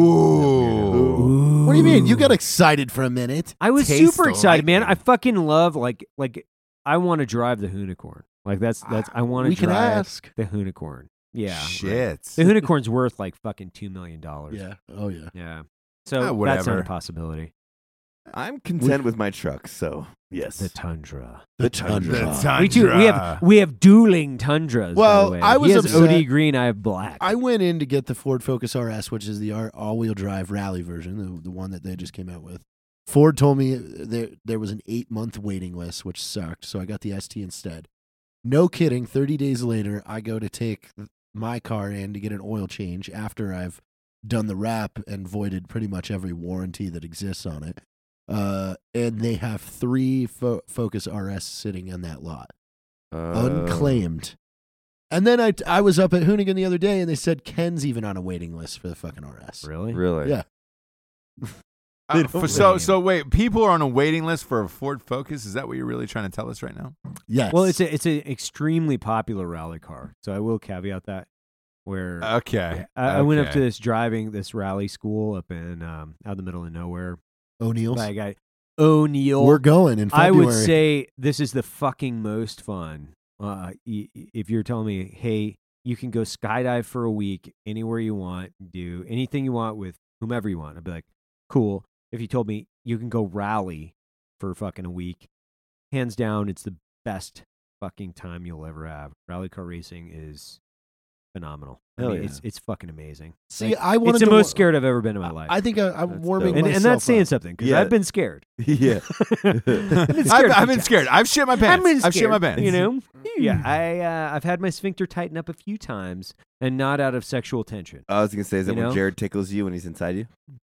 Ooh. What do you mean? You got excited for a minute. I was Taste super the excited, man. I lightning. fucking love like like I want to drive the Hoonicorn. Like that's that's I want to We can drive ask. the Hoonicorn. Yeah, right. Shit. The Hoonicorn's worth like fucking two million dollars. Yeah. Oh yeah. yeah. Ah, So that's not whatever. a possibility. I'm content with my truck, so yes. The Tundra. The Tundra. The Tundra. We too. We have we have dueling Tundras. Well, by the way. I was he has upset- O D green. I have black. I went in to get the Ford Focus R S, which is the R- all-wheel drive rally version, the, the one that they just came out with. Ford told me there there was an eight-month waiting list, which sucked, so I got the S T instead. No kidding, thirty days later, I go to take my car in to get an oil change after I've done the wrap and voided pretty much every warranty that exists on it. Uh, and they have three Fo- Focus R S sitting in that lot. Uh, Unclaimed. And then I, I was up at Hoonigan the other day, and they said Ken's even on a waiting list for the fucking R S. really? Really? Yeah. Uh, don't for- so really. so wait, people are on a waiting list for a Ford Focus. Is that what you're really trying to tell us right now? Yes. Well, it's a it's an extremely popular rally car. So I will caveat that. Where Okay. I, I went up Okay. to this driving this rally school up in um, out in the middle of nowhere O'Neill's. by a guy O'Neill. We're going in I February. would say this is the fucking most fun. Uh, y- y- if you're telling me, hey, you can go skydive for a week anywhere you want, do anything you want with whomever you want, I'd be like, cool. If you told me you can go rally for fucking a week, hands down, it's the best fucking time you'll ever have. Rally car racing is phenomenal. I Hell mean, yeah. it's it's fucking amazing. See, Like, I wanted it's the to most wa- scared I've ever been in my life. I think I, I'm That's warming dope. and, myself and that's saying up. something because Yeah. I've been scared. yeah. I've been I've, scared. I've been Jack. scared. I've shit my I've pants. been I've shit my scared, pants. You know, yeah. I uh, I've had my sphincter tighten up a few times, and not out of sexual tension. I was gonna say, is that You when know? Jared tickles you when he's inside you?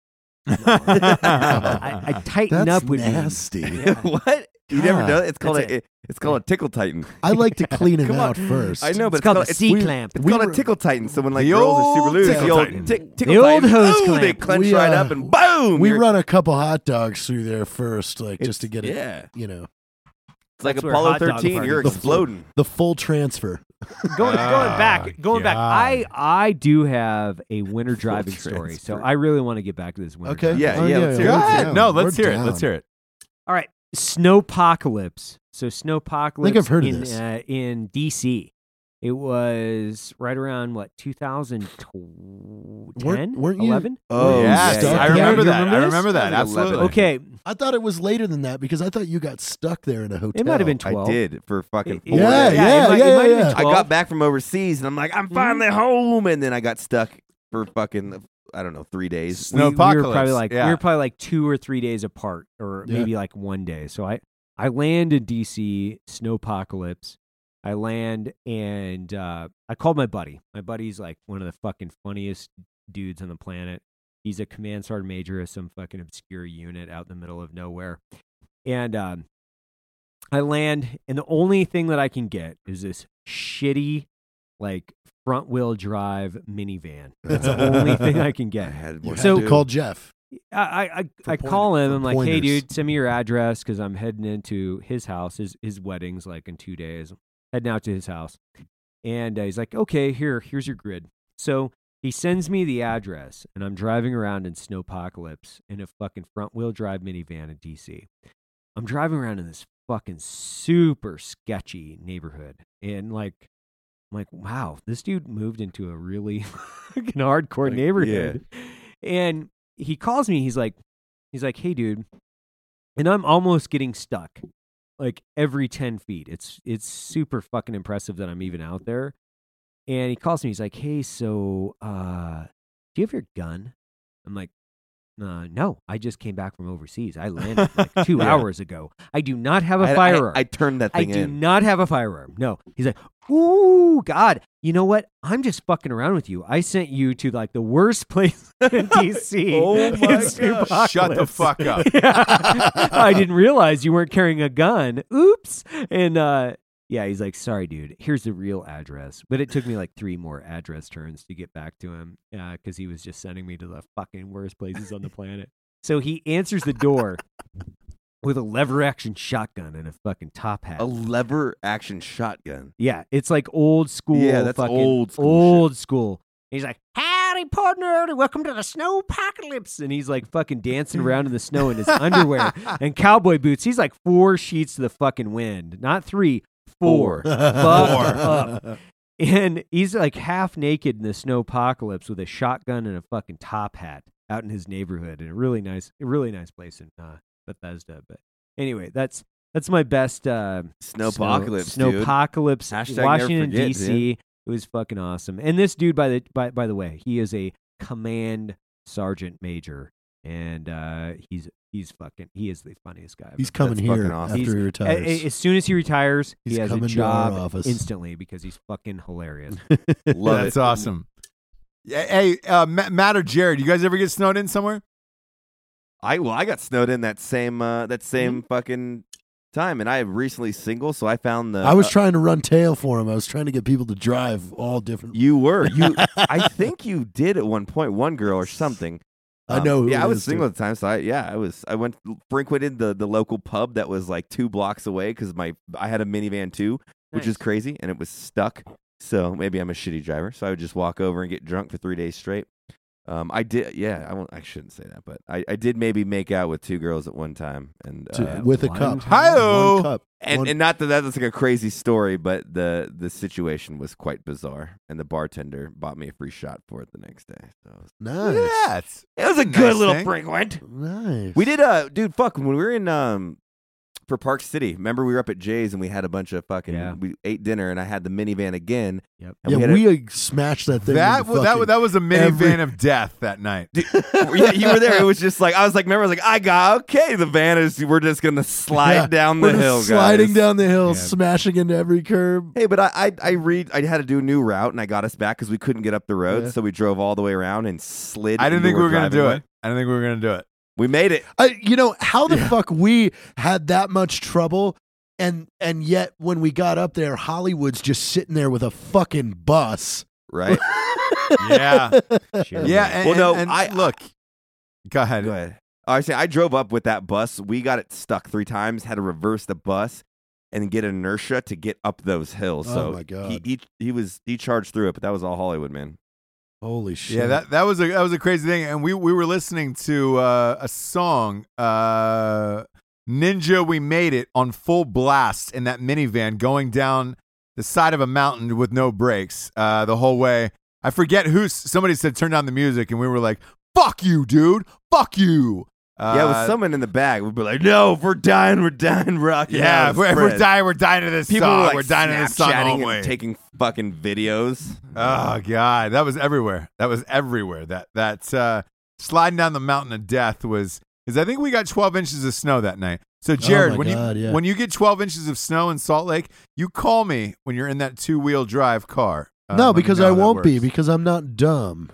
I, I tighten That's up with nasty. Yeah. What? You never God. know? It's called That's a, it- it's called a tickle tighten. I like to clean it Come on. out first. I know, but It's called called the it's, C we- clamp. It's We called were- a tickle tighten. So when like The girls are super old loose, tickle the old tighten. tick, tickle The old tighten, hose ooh, they clamp. clench We, right uh, up and boom. We you're- run a couple hot dogs through there first, like it's- just to get it. Yeah, You know, it's like That's where Apollo hot dog thirteen. party You're is. exploding. the full transfer. going going Ah, back, going back. God. I I do have a winter driving story, so transfer. I really want to get back to this winter. Okay. driving. Yeah, Oh, yeah, let's hear it. Go Let's ahead. down. No, let's We're hear it. down. Let's hear it. All right, Snowpocalypse. So Snowpocalypse. I've heard of in, this. Uh, in D C. It was right around what two thousand ten, Weren't- weren't you- eleven? Oh, yes, stuck I there? remember You that. remember I this? remember that. That was like Absolutely. Okay, I thought it was later than that because I thought you got stuck there in a hotel. it might have been twelve. I did for fucking It- four Yeah, days. yeah, it might- it yeah, might have been yeah. I twelve. got back from overseas and I'm like, I'm finally home, and then I got stuck for fucking I don't know three days. we, we were Snowpocalypse, probably like yeah. we were probably like two or three days apart, or Yeah. maybe like one day. So I I land in D C, Snowpocalypse. I land and uh, I called my buddy. My buddy's like one of the fucking funniest dudes on the planet. He's a command sergeant major of some fucking obscure unit out in the middle of nowhere. And um, I land, and the only thing that I can get is this shitty, like, front wheel drive minivan. That's the only thing I can I get. had You one had So- to call Jeff. I I, I, For I point- call him. for I'm like, hey, pointers. dude, send me your address because I'm heading into his house. His his wedding's like in two days. Heading out to his house, and uh, he's like, okay, here, here's your grid. So he sends me the address, and I'm driving around in snowpocalypse in a fucking front wheel drive minivan in D C. I'm driving around in this fucking super sketchy neighborhood, and like, I'm like, wow, this dude moved into a really fucking hardcore Like, neighborhood. And he calls me. He's like, he's like, hey, dude, and I'm almost getting stuck, like every ten feet. It's it's super fucking impressive that I'm even out there. And he calls me. He's like, hey, so uh, do you have your gun? I'm like, uh, no, I just came back from overseas. I landed like two Yeah. hours ago. I do not have a I, I- firearm. I, turned that I thing do in. not have a firearm. No. He's like, ooh, God, you know what? I'm just fucking around with you. I sent you to like the worst place in D C. Oh in my Snowpocalypse. Shut the fuck up. Yeah. I didn't realize you weren't carrying a gun. Oops. And uh, yeah, he's like, sorry, dude. Here's the real address. But it took me like three more address turns to get back to him because he was just sending me to the fucking worst places on the planet. So he answers the door with a lever action shotgun and a fucking top hat. A lever action shotgun. Yeah, it's like old school. Yeah, that's fucking old school Old school. He's like, howdy, partner. Welcome to the snowpocalypse. And he's like fucking dancing around in the snow in his underwear and cowboy boots. He's like four sheets to the fucking wind. Not three, four. Four. Fucked up. And he's like half naked in the snowpocalypse with a shotgun and a fucking top hat out in his neighborhood in a really nice, a really nice place in uh, Bethesda. But anyway, that's that's my best uh, Snowpocalypse, snow, dude. Snowpocalypse, Hashtag never Washington forget, D C. It was fucking awesome. And this dude, by the by, by the way, he is a command sergeant major, and uh, he's he's fucking he is the funniest guy. I've He's ever coming That's here fucking awesome. after He's- he a- retires. a- As soon as he retires, He's he has a coming to our job office. instantly because he's fucking hilarious. Love That's it. awesome. Yeah, hey, uh, Ma- Matt or Jared, you guys ever get snowed in somewhere? I well, I got snowed in that same uh, that same Mm-hmm. fucking time, and I am recently single, so I found the. I was uh, trying to run tail for him. I was trying to get people to drive all different. You were you. I think you did at one point, one girl or something. I Um, know who yeah, it I was is, single too. at the time, so I yeah, I was. I went frequented the the local pub that was like two blocks away because my I had a minivan too, which is Nice. crazy, and it was stuck. So maybe I'm a shitty driver. So I would just walk over and get drunk for three days straight. Um, I did, yeah. I won't. I shouldn't say that, but I, I did maybe make out with two girls at one time, and To- uh, with a one cup. time. Hi-oh. One cup. and, One- and not that that's like a crazy story, but the the situation was quite bizarre, and the bartender bought me a free shot for it the next day. So it was, nice. Yeah, it's, it was a Nice good little thing. frequent. Nice. We did, uh, dude. Fuck, when we were in um for Park City, remember we were up at Jay's and we had a bunch of fucking. Yeah. We ate dinner, and I had the minivan again. Yep. And Yeah, we had a- we uh, smashed that thing. that, into wa- that, wa- fucking- that was a minivan every- of death that night. yeah, you were there. It was just like I was like, remember, I was like, I got okay. The van is. We're just gonna slide Yeah, down we're the just hill, sliding guys. down the hill, Yeah. smashing into every curb. Hey, but I, I I read I had to do a new route, and I got us back because we couldn't get up the road, Yeah. so we drove all the way around and slid. I didn't into think we our were going to driving do way. it. I didn't think we were going to do it. We made it. I, you know how the fuck we had that much trouble, and and yet when we got up there, Hollywood's just sitting there with a fucking bus. Right? Yeah. Sure. Yeah. And, Well, no, and- and I- look. Go ahead. Go ahead. I say I drove up with that bus. We got it stuck three times. Had to reverse the bus and get inertia to get up those hills. Oh, So my God. he, he he was he charged through it, but that was all Hollywood, man. Holy shit! Yeah, that that was a that was a crazy thing, and we we were listening to uh, a song, uh, "Ninja." We made it on full blast in that minivan, going down the side of a mountain with no brakes uh, the whole way. I forget who. Somebody said turn down the music, and we were like, "Fuck you, dude! Fuck you!" Uh, yeah, with someone in the back, we'd be like, "No, if we're dying, we're dying, rocking Yeah, out." if we're, if we're Spread. dying, we're dying to this People song. were like we're dying to this song Snapchatting only. and taking fucking videos. Oh God, that was everywhere. That was everywhere. That that uh, sliding down the mountain of death was. Because I think we got twelve inches of snow that night. So, Jared, my when God, you yeah. when you get twelve inches of snow in Salt Lake, you call me when you're in that two wheel drive car. Uh, no, let me because know I how that won't be works. because I'm not dumb.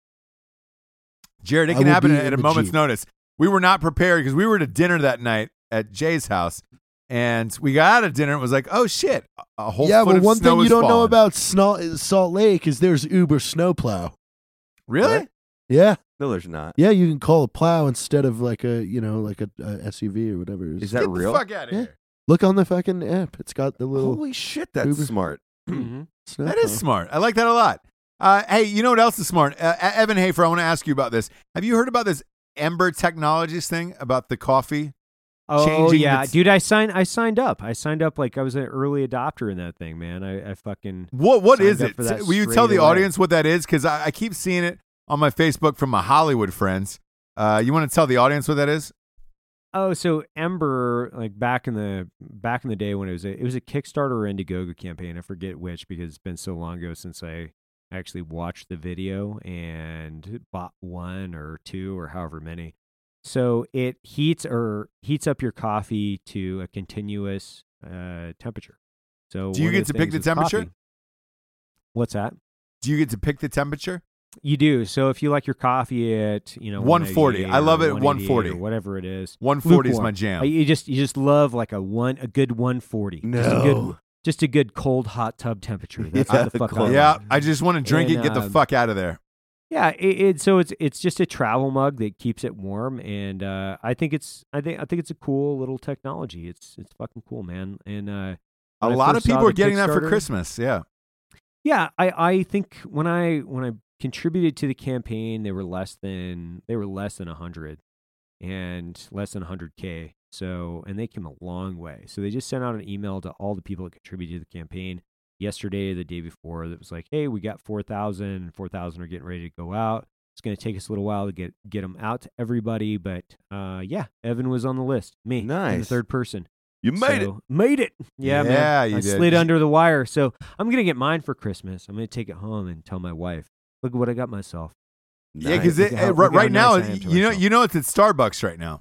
Jared, it I can will happen be at in a the moment's Jeep. notice. We were not prepared because we were at dinner that night at Jay's house, and we got out of dinner and it was like, oh shit, a whole yeah, foot but of one snow thing you is don't know falling. about Sno- Salt Lake is there's Uber snowplow. Really? What? Yeah, No, there's not. yeah, you can call a plow instead of like a you know like a, a S U V or whatever. it Is that Get real? the fuck out of Yeah. here. Look on the fucking app. It's got the little. Holy shit, that's Uber- smart. Mm-hmm. snowplow. That is smart. I like that a lot. Uh, hey, you know what else is smart? Uh, E- Evan Hafer, I want to ask you about this. Have you heard about this Ember Technologies thing about the coffee? Oh Changing yeah, its- dude! I signed. I signed up. I signed up like I was an early adopter in that thing, man. I, I fucking. What What Signed is up it? for that Will you straight tell the away. audience what that is? Because I, I keep seeing it on my Facebook from my Hollywood friends. Uh, you want to tell the audience what that is? Oh, so Ember, like back in the back in the day when it was a, it was a Kickstarter or Indiegogo campaign. I forget which because it's been so long ago since I actually watched the video and bought one or two or however many. So it heats or heats up your coffee to a continuous uh, temperature. So Do you one get of the to pick things the with temperature? coffee- What's that? Do you get to pick the temperature? You do. So if you like your coffee at, you know, one forty. I love it at one one eighty-eight forty. or whatever it is. one forty is lukewarm. my jam. Uh, You just you just love like a one a good one forty. Just a good No. just a good cold hot tub temperature. That's Yeah, what the fuck I cold. like. yeah, I just want to drink And, it, get the um, fuck out of there. Yeah, it, it so it's it's just a travel mug that keeps it warm, and uh, I think it's I think I think it's a cool little technology. It's it's fucking cool, man. And uh, A when I lot of first saw people the are getting that for Kickstarter- Christmas. Yeah. Yeah, I, I think when I when I contributed to the campaign, they were less than they were less than a hundred, and less than a hundred k. So and they came a long way. So they just sent out an email to all the people that contributed to the campaign yesterday, or the day before, that was like, hey, we got four thousand, and four thousand are getting ready to go out. It's going to take us a little while to get get them out to everybody, but uh, yeah, Evan was on the list. Me, I'm the Nice. third person. You made it. So, Made it. Yeah, man. Yeah, you I did. slid under the wire. So I'm gonna get mine for Christmas. I'm gonna take it home and tell my wife, "Look at what I got myself." Yeah, because Nice. Look at how- right, look at how right now, nice I am to you know, myself. you know, it's at Starbucks right now.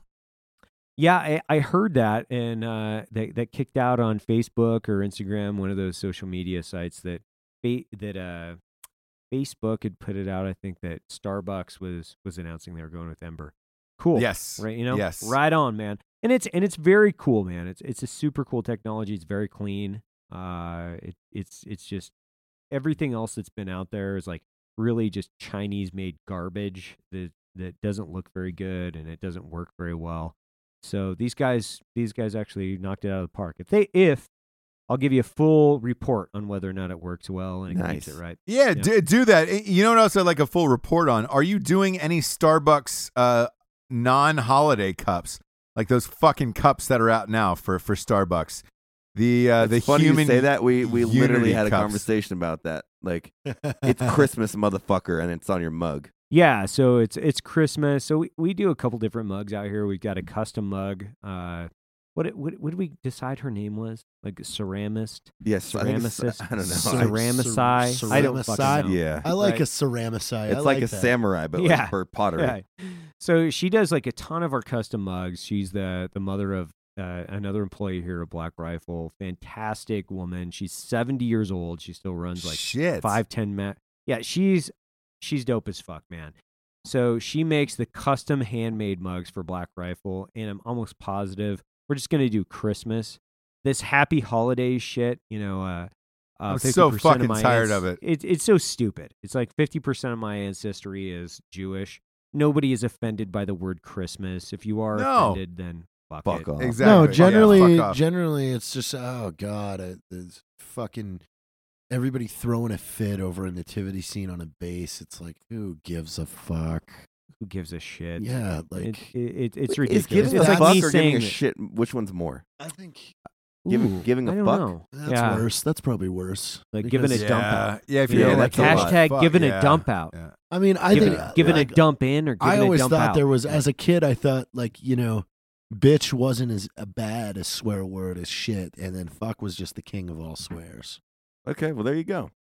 Yeah, I, I heard that, and uh, that that kicked out on Facebook or Instagram, one of those social media sites that fa- that uh, Facebook had put it out. I think that Starbucks was was announcing they were going with Ember. Cool. Yes. Right. You know. Yes. Right on, man. And it's and it's very cool, man. It's it's a super cool technology. It's very clean. Uh, it it's it's just everything else that's been out there is like really just Chinese made garbage that that doesn't look very good and it doesn't work very well. So these guys these guys actually knocked it out of the park. If they if I'll give you a full report on whether or not it works well and it Nice. keeps it right. Yeah, Yeah. Do, do that. Eh, You know what else I'd like a full report on? Are you doing any Starbucks uh, non-holiday cups, like those fucking cups that are out now for for Starbucks? The uh, It's the funny human you say that. We we literally Unity had a cups. conversation about that. Like it's Christmas, motherfucker, and it's on your mug. Yeah, so it's it's Christmas. So we, we do a couple different mugs out here. We've got a custom mug. Uh, what what what did we decide her name was? Like ceramist, Yes, I, think it's- ceramicist, I don't know. ceramicide. Cer- I don't fucking ceramicide? know. Yeah, I like Right. a ceramicide. it's I like, like a that. samurai, but Yeah. like for pottery. Yeah. So she does like a ton of our custom mugs. She's the the mother of uh, another employee here at Black Rifle. Fantastic woman. She's seventy years old. She still runs like shit. five ten ma- Yeah, she's she's dope as fuck, man. So she makes the custom handmade mugs for Black Rifle, and I'm almost positive we're just gonna do Christmas. This happy holidays shit, you know. Uh, uh, I'm so fifty percent of fucking my tired ans- of it. It's it's so stupid. It's like fifty percent of my ancestry is Jewish. Nobody is offended by the word Christmas. If you are No. offended, then fuck, Fuck it. off. Exactly. No, Yeah, generally, fuck off. generally, it's just oh god, it, it's fucking everybody throwing a fit over a nativity scene on a base. It's like who gives a fuck? Who gives a shit? Yeah, like It, it, it, it's Is ridiculous. giving It's a like fuck me or saying giving a that- shit? Which one's more? I think Giving- Ooh, giving a I don't fuck? know. that's yeah. worse. That's probably worse. Like giving Because- a dump out. Yeah, yeah. If You you're know, Yeah, like that's a lot. hashtag Fuck, giving yeah, a dump out. yeah. I mean, I Giving, think giving like, a dump in or giving I always a dump thought out. there was, as a kid, I thought like you know, bitch wasn't as a bad a swear word as shit, and then fuck was just the king of all swears. Okay, well there you go.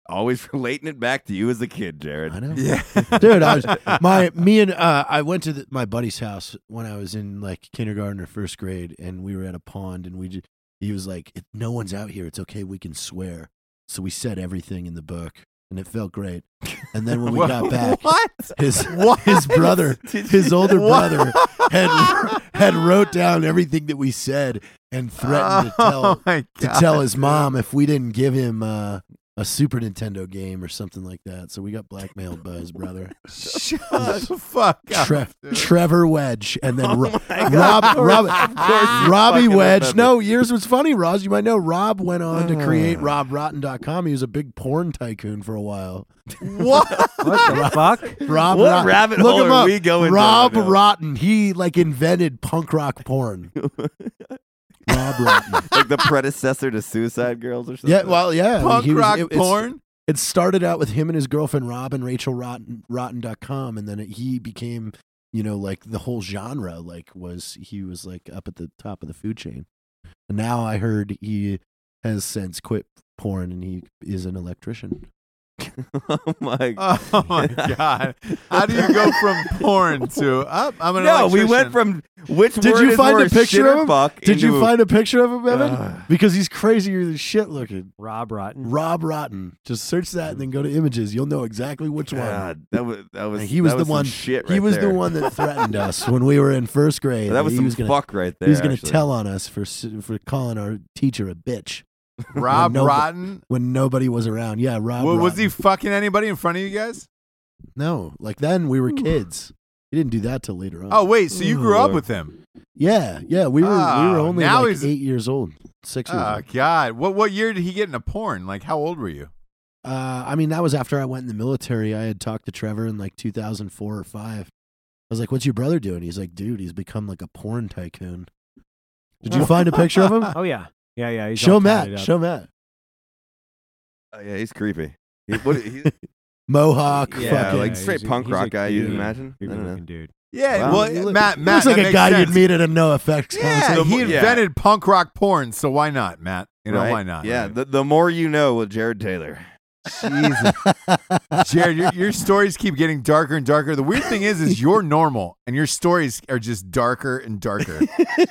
always relating it back to you as a kid, Jared. I know. Yeah. Dude, I was my me and uh, I went to the, my buddy's house when I was in like kindergarten or first grade, and we were at a pond, and we just, he was like, "If no one's out here, it's okay. We can swear." So we said everything in the book, and it felt great. And then when we got back, What? his What? his brother, his older What? brother, had had wrote down everything that we said and threatened to tell Oh my to God. tell his mom if we didn't give him uh, a Super Nintendo game or something like that. So we got blackmailed by his brother, Shut the fuck up. Tre- dude. Trevor Wedge, and then Oh Ro- my Rob, God. Rob, Of course you Robbie fucking Wedge. remember. No, yours was funny, Roz. You might know Rob went on to create Ah. rob rotten dot com. He was a big porn tycoon for a while. What? What the fuck? Rob What Rotten. rabbit Look hole him are up. we going down Rob now? Rotten. He like invented punk rock porn. Rob Rotten. Like the predecessor to Suicide Girls or something. Yeah, well, yeah. I mean, Punk he was- rock it- it's- porn? It started out with him and his girlfriend Rob and Rachel Rotten rotten dot com, and then it, he became, you know, like the whole genre like was he was like up at the top of the food chain. And now I heard he has since quit porn and he is an electrician. Oh my. Oh my God. How do you go from porn to up? I'm an No, we electrician. went from which Did word you is find a worse, picture shit of or him? fuck Did you into- find a picture of him, Evan? Ugh. Because he's crazier than shit looking. Rob Rotten. Rob Rotten. Just search that and then go to images. You'll know exactly which one. God, that was that was And he was that the some one. Shit he right was there. the one that threatened us when we were in first grade. That was he some was gonna, fuck right there. He was going to actually. tell on us for s- for calling our teacher a bitch Rob No, but- Rotten. when nobody was around. Yeah, Rob. Wa- was Rotten. he fucking anybody in front of you guys? No, like then we were kids. He didn't do that till later on. Oh wait, so you grew up Lord. with him? yeah, yeah. We were we were Oh, only now like he's- eight years old, six years Oh old. God, what what year did he get into porn? Like, how old were you? Uh, I mean, that was after I went in the military. I had talked to Trevor in like two thousand four or five. I was like, "What's your brother doing?" He's like, "Dude, he's become like a porn tycoon." Did you find a picture of him? Oh yeah, yeah, yeah. He's Show all Matt. tatted up. Show Matt. Oh, yeah, he's creepy. He, what, he's, Mohawk. yeah, fucking- like he's straight a- punk he's a rock guy. You'd creepy- imagine. I creepy don't know. looking dude. Yeah, Wow. well, He look- Matt, he Matt, looks like that a makes guy sense. you'd meet at a No Effects Yeah, concert. he Yeah. invented punk rock porn, so why not, Matt? You know Right? why not? Yeah, right? the, the more you know with Jared Taylor. Jesus. Jared, your, your stories keep getting darker and darker. The weird thing is, is you're normal, and your stories are just darker and darker.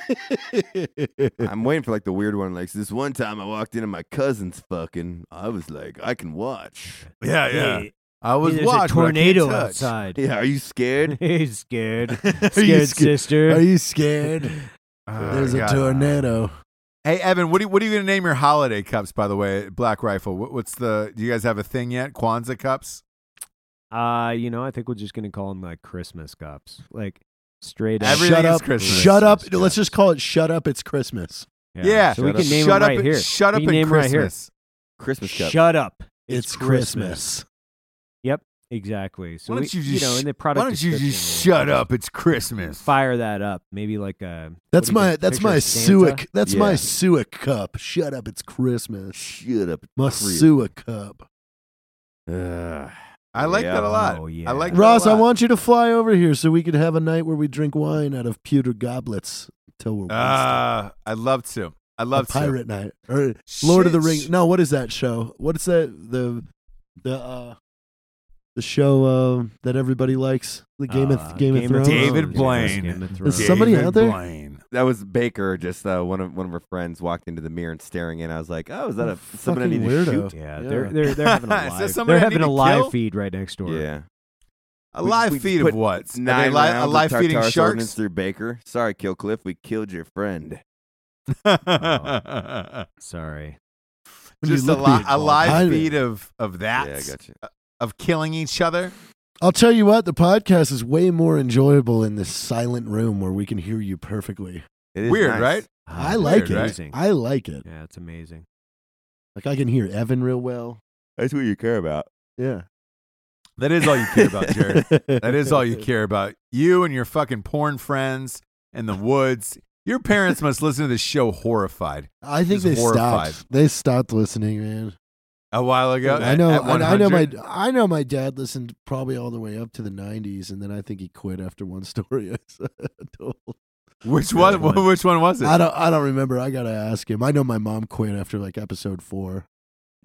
I'm waiting for like the weird one. Like this one time, I walked in and my cousin's fucking. I was like, I can watch. Yeah, Hey, I was there's watching. a tornado outside. Yeah, are you scared? He's scared. Are you Scared scared? sister. Are you scared? Oh, There's a God. tornado. Hey, Evan, what are, you- what are you going to name your holiday cups, by the way, at Black Rifle? What, what's the, do you guys have a thing yet? Kwanzaa cups? Uh, you know, I think we're just gonna call them like Christmas cups, like straight up. Everything Shut is up. Christmas. Shut up. Christmas, Let's just call it Shut Up, It's Christmas. Yeah. So we Shut can up. name shut them up, right and- here. Shut up We can in name 'em right here. Christmas. Christmas cup. Shut up. It's, Christmas. Yep, exactly. So Why we, don't you you, just know, sh- in the Why product don't you description, just we'll shut up? It's Christmas. Fire that up. Maybe like a. That's what do you my think, that's picture my of Santa? Suic. That's my Yeah. Suic cup. Shut up, it's Christmas. Shut up. My Christmas. Suic cup. Ugh. I like Yeah. that a lot. Oh, yeah. I like that Ross, a I lot. want you to fly over here so we could have a night where we drink wine out of pewter goblets until we're wasted. Uh, I'd love to. I'd love a pirate to. night or Lord of the Shit. Rings. No, what is that show? What is that? The the uh the show uh, that everybody likes. The Game Uh, of Game, of Thrones. David Yes, Blaine. Game of Is Thrones. somebody David out there? Blaine. That was Baker. Just uh, one of one of her friends walked into the mirror and staring in. I was like, oh, is that a something I Fucking need to weirdo. shoot? Yeah, Yeah. they're they're they're having a Is that live. somebody They're I need having a to live kill? feed right next door. Yeah. A We- live we feed put of what? Are they Nine li- a rounds live of feeding Tartarus ordnance sharks? through Baker. Sorry, Killcliff. We killed your friend. Sorry. When you Just a, look li- big, a Paul. live I- feed of of that Yeah, I got you. of killing each other. I'll tell you what, the podcast is way more enjoyable in this silent room where we can hear you perfectly. It is Weird, nice. right? I Ah, like it's it. right? Amazing. I like it. Yeah, it's amazing. Like I can hear Evan real well. That's what you care about. Yeah. That is all you care about, Jared. That is all you care about. You and your fucking porn friends in the woods. Your parents must listen to this show horrified. I think Just they horrified. stopped. They stopped listening, man. A while ago, I know. At, at I, I know my. one hundred? I know my dad listened probably all the way up to the nineties, and then I think he quit after one story I told. Which one? one? Which one was it? I don't. I don't remember. I gotta ask him. I know my mom quit after like episode four.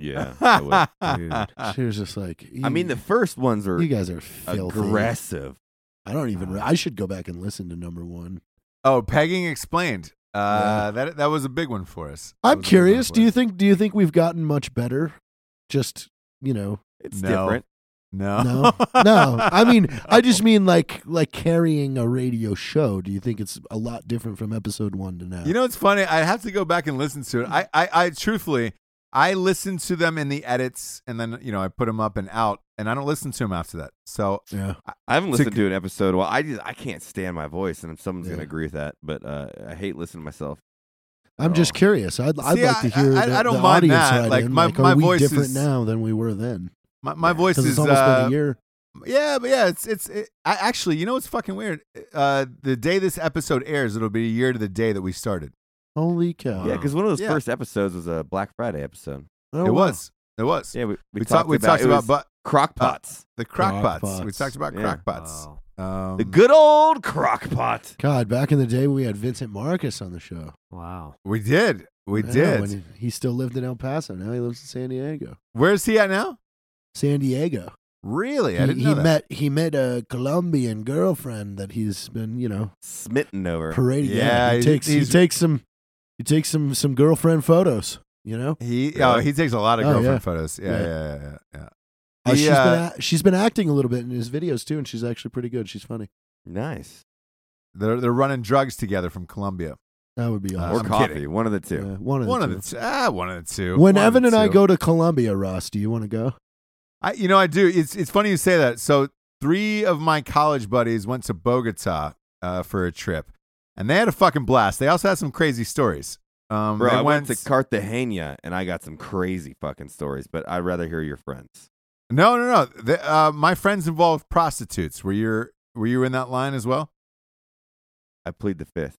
Yeah. I would. Dude. She was just like, I mean, the first ones are you guys are filthy. aggressive. I don't even. Re- I should go back and listen to number one. Oh, pegging explained. Uh, that that was a big one for us. That I'm was a big one curious. for Do you us. think? Do you think we've gotten much better? Just you know, It's No. different. No. no, no. I mean, I just mean like like carrying a radio show. Do you think it's a lot different from episode one to now? You know, it's funny. I have to go back and listen to it. I, I, I truthfully, I listen to them in the edits, and then you know I put them up and out, and I don't listen to them after that. So yeah. I haven't To- listened to an episode. Well, I just I can't stand my voice, and someone's Yeah. gonna agree with that. But uh, I hate listening to myself. I'm just Oh. curious. I'd I'd See, like to I- hear. I- the, I don't the mind audience that. write Like, in. my- like, are my we voice different is- now than we were then? my, my voice Because is it's almost uh, been a year. yeah, but yeah, it's it's. It, I actually, you know, what's fucking weird. Uh, the day this episode airs, it'll be a year to the day that we started. Holy cow! Yeah, because one of those Yeah. first episodes was a Black Friday episode. Oh, it wow. was. It was. Yeah, we, we, we talked talked. We about, talked it about was but crock pots. the crockpots. Crock-pots. We talked about Yeah. crockpots. Wow. Um, the good old crock pot. God, back in the day, we had Vincent Marcus on the show. Wow. We did. We Yeah, did. when he, he still lived in El Paso. Now he lives in San Diego. Where's he at now? San Diego. Really? I He, didn't he know that. met he met a Colombian girlfriend that he's been you know Smitten over. parading. Yeah, he he- takes he he's- takes some he takes some some girlfriend photos. You know, He oh he takes a lot of Oh, girlfriend yeah. photos. Yeah, Yeah. yeah, yeah, yeah. yeah. Uh, He, she's uh, been a- she's been acting a little bit in his videos too, and she's actually pretty good. She's funny. Nice. They're they're running drugs together from Colombia. That would be Uh, Or awesome. I'm coffee. kidding. One of the two. Yeah, one of the One two. of the two. Ah, one of the two. When One of Evan the and I two. go to Colombia, Ross, do you want to go? I you know I do. It's it's funny you say that. So three of my college buddies went to Bogota uh, for a trip, and they had a fucking blast. They also had some crazy stories. Um, Bro, they I went went to Cartagena and I got some crazy fucking stories, but I'd rather hear your friends. No, no, no. The, uh, my friends involved prostitutes. Were you were you in that line as well? I plead the fifth.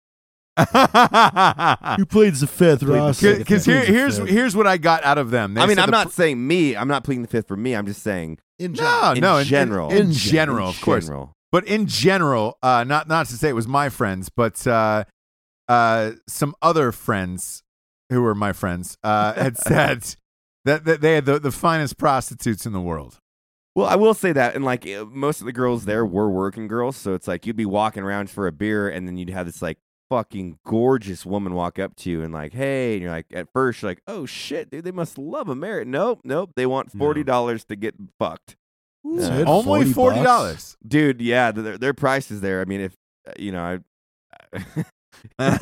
You played the fifth, Played the Ross. fifth. Because You here, played the here's fifth. here's what I got out of them. They I mean, said I'm the not pr- saying me. I'm not pleading the fifth for me. I'm just saying in No, in no. general. in, in, In general, of course. general. But in general, uh, not not to say it was my friends, but uh, uh, some other friends who were my friends uh, had said that, that they had the, the finest prostitutes in the world. Well, I will say that, and like uh, most of the girls there were working girls, so it's like you'd be walking around for a beer, and then you'd have this like fucking gorgeous woman walk up to you and like, hey, and you're like, at first you're like, oh shit, dude, they must love America. Nope, nope, they want forty dollars to get fucked, That's Uh, it, Only forty bucks? dollars. dude. Yeah, their their prices there. I mean, if uh, you know, I. Don't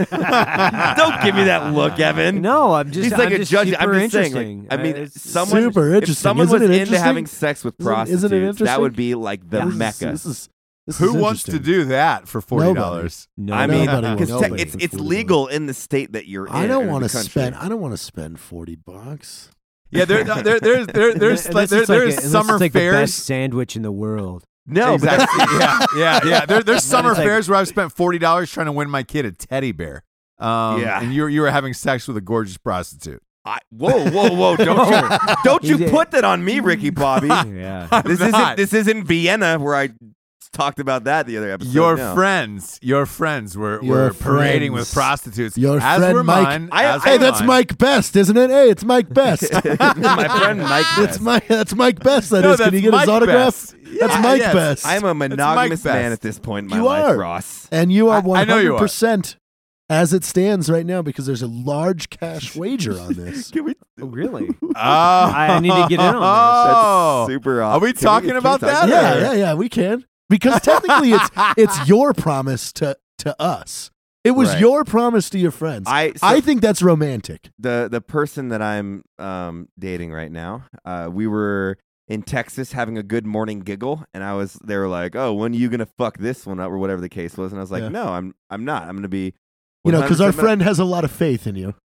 give me that look, Evan. No, I'm just. He's like I'm a just judge. Super I'm just saying. interesting. Like, I mean, Uh, it's- someone Super if interesting. someone Isn't was it into interesting? having sex with Isn't- isn't it prostitutes, that interesting? would be like the This is- mecca. This is, this Who is wants to interesting. do that for forty dollars? No, I mean, Nobody because wants te- to it's pay it's for legal in the state that you're in. I don't want want to spend. I don't want to spend forty bucks. Yeah, there, there, there's there, there's Unless there, it's like there's a- unless summer it's like the fairs. best sandwich in the world. No, but exactly. that's, yeah, yeah, yeah. There, there's summer it's like- fairs where I've spent forty dollars trying to win my kid a teddy bear. Um, Yeah. and you you were having sex with a gorgeous prostitute. I, whoa, whoa, whoa! Don't you don't you He did. put that on me, Ricky Bobby. Yeah. I'm This not. isn't this isn't Vienna where I talked about that the other episode. Your no. friends, your friends were, Your were parading friends. with prostitutes. Your as friend were Mike- mine. I- as I- Hey, were that's mine. Mike Best, isn't it? Hey, it's Mike Best. my friend Mike. That's Best. Mike. That's Mike Best. That No, is. Can that's you get Mike his autograph? Best. That's Yeah, Mike yes. Best. I'm a monogamous Best. man at this point in my You life, are. Ross. and you are I- one I know you hundred are. percent as it stands right now because there's a large cash wager on this. Can we? Oh, really? Oh, I need to get in on this. Oh. That's super. Are we Can talking can about talk that? about Yeah, yeah, yeah. We can because technically it's it's your promise to to us. It was Right. your promise to your friends. I so I think that's romantic. the the person that I'm um, dating right now, uh, we were in Texas having a good morning giggle, and I was they were like, "Oh, when are you gonna fuck this one up?" or whatever the case was, and I was like, Yeah. "No, I'm I'm not. I'm gonna be." You know, because our one hundred percent friend has a lot of faith in you.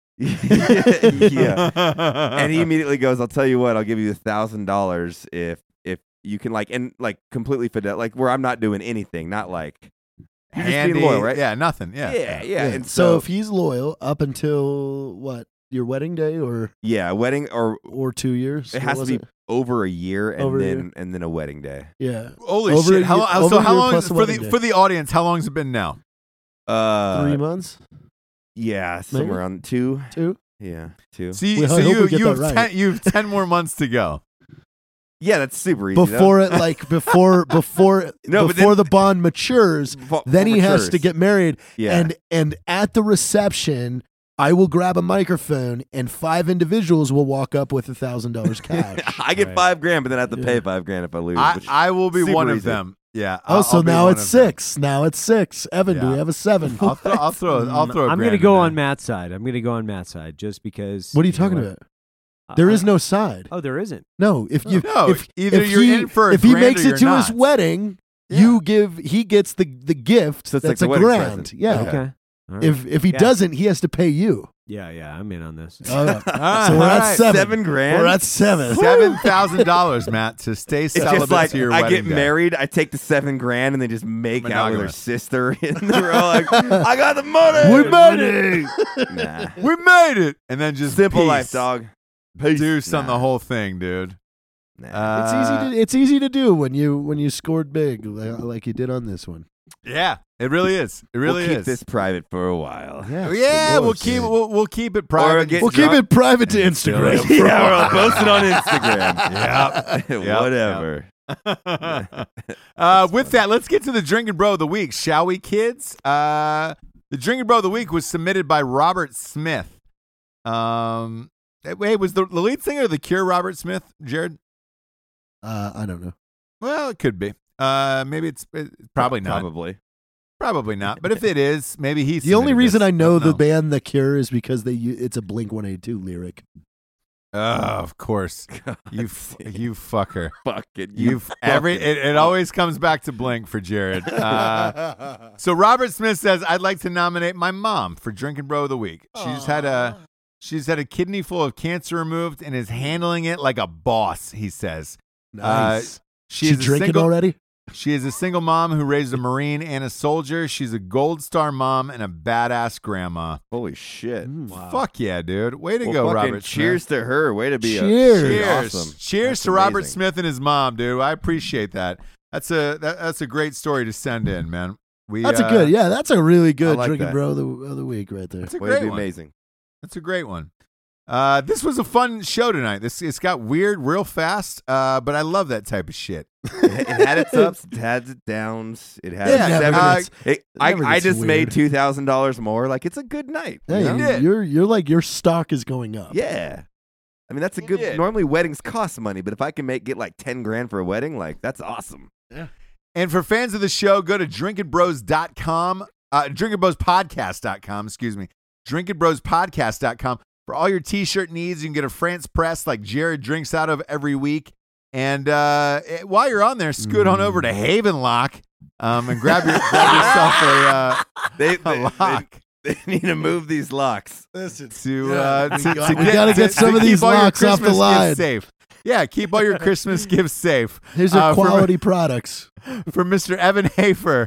yeah. And he immediately goes, "I'll tell you what. I'll give you a thousand dollars if if you can like and like completely fidel like where I'm not doing anything, not like you just being Handy. loyal, right? Yeah, nothing. Yeah. yeah, yeah. And so, so, if he's loyal up until what your wedding day or yeah, wedding or or two years, it What has to was be it? over a year and Over a then year. and then a wedding day. Yeah, Holy Over shit! a How, year- long- over so a how year long plus for wedding the day. for the audience? How long has it been now? Uh, three months, Yeah, somewhere on two. two. Yeah, two. So you, Well, so I hope you, we get you, have that right. ten, you have ten more months to go. Yeah, that's super easy. Before it, like before before No, but before then- the bond matures, Before- then he before has matures. to get married. Yeah. And and at the reception, I will grab a microphone, and five individuals will walk up with a thousand dollars cash. I get Right. five grand, but then I have to pay Yeah. five grand if I lose. I, which- I will be super one of easy. them. Yeah. Oh, I'll- so I'll be now one it's of them. six. Now it's six. Evan, do Yeah. we have a seven? I'll throw. I'll throw. I'll throw. A I'm grand gonna in go there. on Matt's side. I'm gonna go on Matt's side just because. What are you know talking what? about? There Uh, is no side. Oh, there isn't. No, if you No, if either if you're he, in for a if he grand makes or it you're to his not. wedding, Yeah. you give he gets the the gift. So it's like that's the a wedding grand. present. Yeah. Okay. Okay. All right. If if he Yeah. doesn't, he has to pay you. yeah, yeah, I'm in on this. Oh, yeah. Ah, So we're all at right. seven. Seven grand. We're at seven. Seven thousand dollars, Matt, to stay It's celibate just like to your I wedding get day. married, I take the seven grand, and they just make out with her Monogamous. sister, and they're all like, "I got the money. We made it. Nah. We made it, and then just Simple peace. life, dog. Do some Nah. the whole thing, dude. Nah. Uh, It's easy to it's easy to do when you when you scored big like, like you did on this one. Yeah, it really is. It really we'll keep is. this private for a while. Yeah, yeah, of we'll course. keep we'll, we'll keep it private. get We'll keep drunk. it private to Instagram. yeah, we'll post it on Instagram. Yep. Yep. Whatever. uh, with that, let's get to the Drinking Bro of the Week, shall we, kids? Uh, the Drinking Bro of the Week was submitted by Robert Smith. Um, wait, was the, the lead singer of The Cure Robert Smith, Jared? Uh, I don't know. Well, it could be. Uh, maybe it's, it's probably not. Probably. Probably not. But if it is, maybe he's The only reason I know the the band The Cure is because they u- it's a Blink one eighty-two lyric. Oh, of course. You f- you fucker. Fuck it. You f- every it, it always comes back to Blink for Jared. Uh, so Robert Smith says, "I'd like to nominate my mom for Drinking Bro of the Week. She's had a she's had a kidney full of cancer removed and is handling it like a boss." He says, Nice. "She she is a drinking single, already? She is a single mom who raised a Marine and a soldier. She's a gold star mom and a badass grandma. Holy shit. Mm. Fuck yeah, dude! Way to Well, go, fucking Robert. cheers Smith. to her. Way to be Cheers. a Cheers! Awesome. Cheers That's to Robert amazing. Smith and his mom, dude. I appreciate that. That's a that, that's a great story to send in, man. We That's uh, a good. Yeah, that's a really good like drinking that. bro of the, of the week right there. That's a Way to great be one. amazing. That's a great one. Uh, this was a fun show tonight. This it's got weird real fast, uh, but I love that type of shit. It, it had its ups, it had its downs. It had Yeah, its never seven. gets- it, I, never I gets just weird. made two thousand dollars more. Like it's a good night. you Hey, know? did. you're you're like your stock is going up. Yeah. I mean that's a You good. did. Normally weddings cost money, but if I can make get like ten grand for a wedding, like that's awesome. And for fans of the show, go to drinking bros dot com, uh, drinking bros podcast dot com, excuse me, drinking bros podcast dot com. For all your t-shirt needs, you can get a France press like Jared drinks out of every week. And uh, eh, while you're on there, scoot on over to Havenlock um, and grab, your, grab yourself a, uh, They, a they, lock. they, they need to move these locks. Listen, to, Yeah, uh, we to, got- to we gotta get to- some to of keep these all your locks off the Christmas line. gifts safe. Yeah, keep all your Christmas gifts safe. Here's our Uh, for- quality products. For Mister Evan Hafer,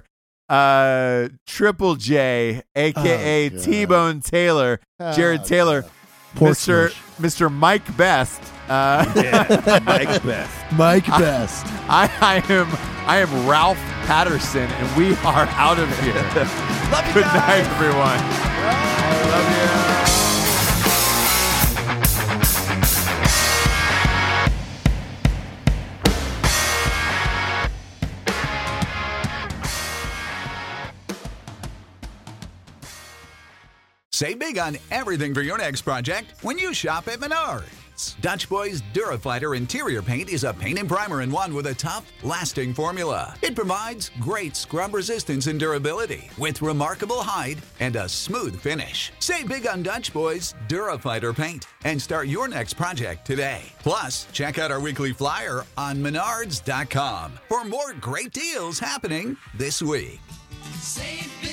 uh, Triple J, aka Oh, God. T-Bone Taylor, Jared Oh, Taylor, God. Pork Mister smash. Mister Mike Best. Uh, Mike Best. Mike Best. I, I am I am Ralph Patterson, and we are out of here. Love you Good guys. night, everyone. Love you. Save big on everything for your next project when you shop at Menards. Dutch Boy's Durafighter interior paint is a paint and primer in one with a tough, lasting formula. It provides great scrub resistance and durability with remarkable hide and a smooth finish. Save big on Dutch Boy's Durafighter paint and start your next project today. Plus, check out our weekly flyer on menards dot com for more great deals happening this week. Save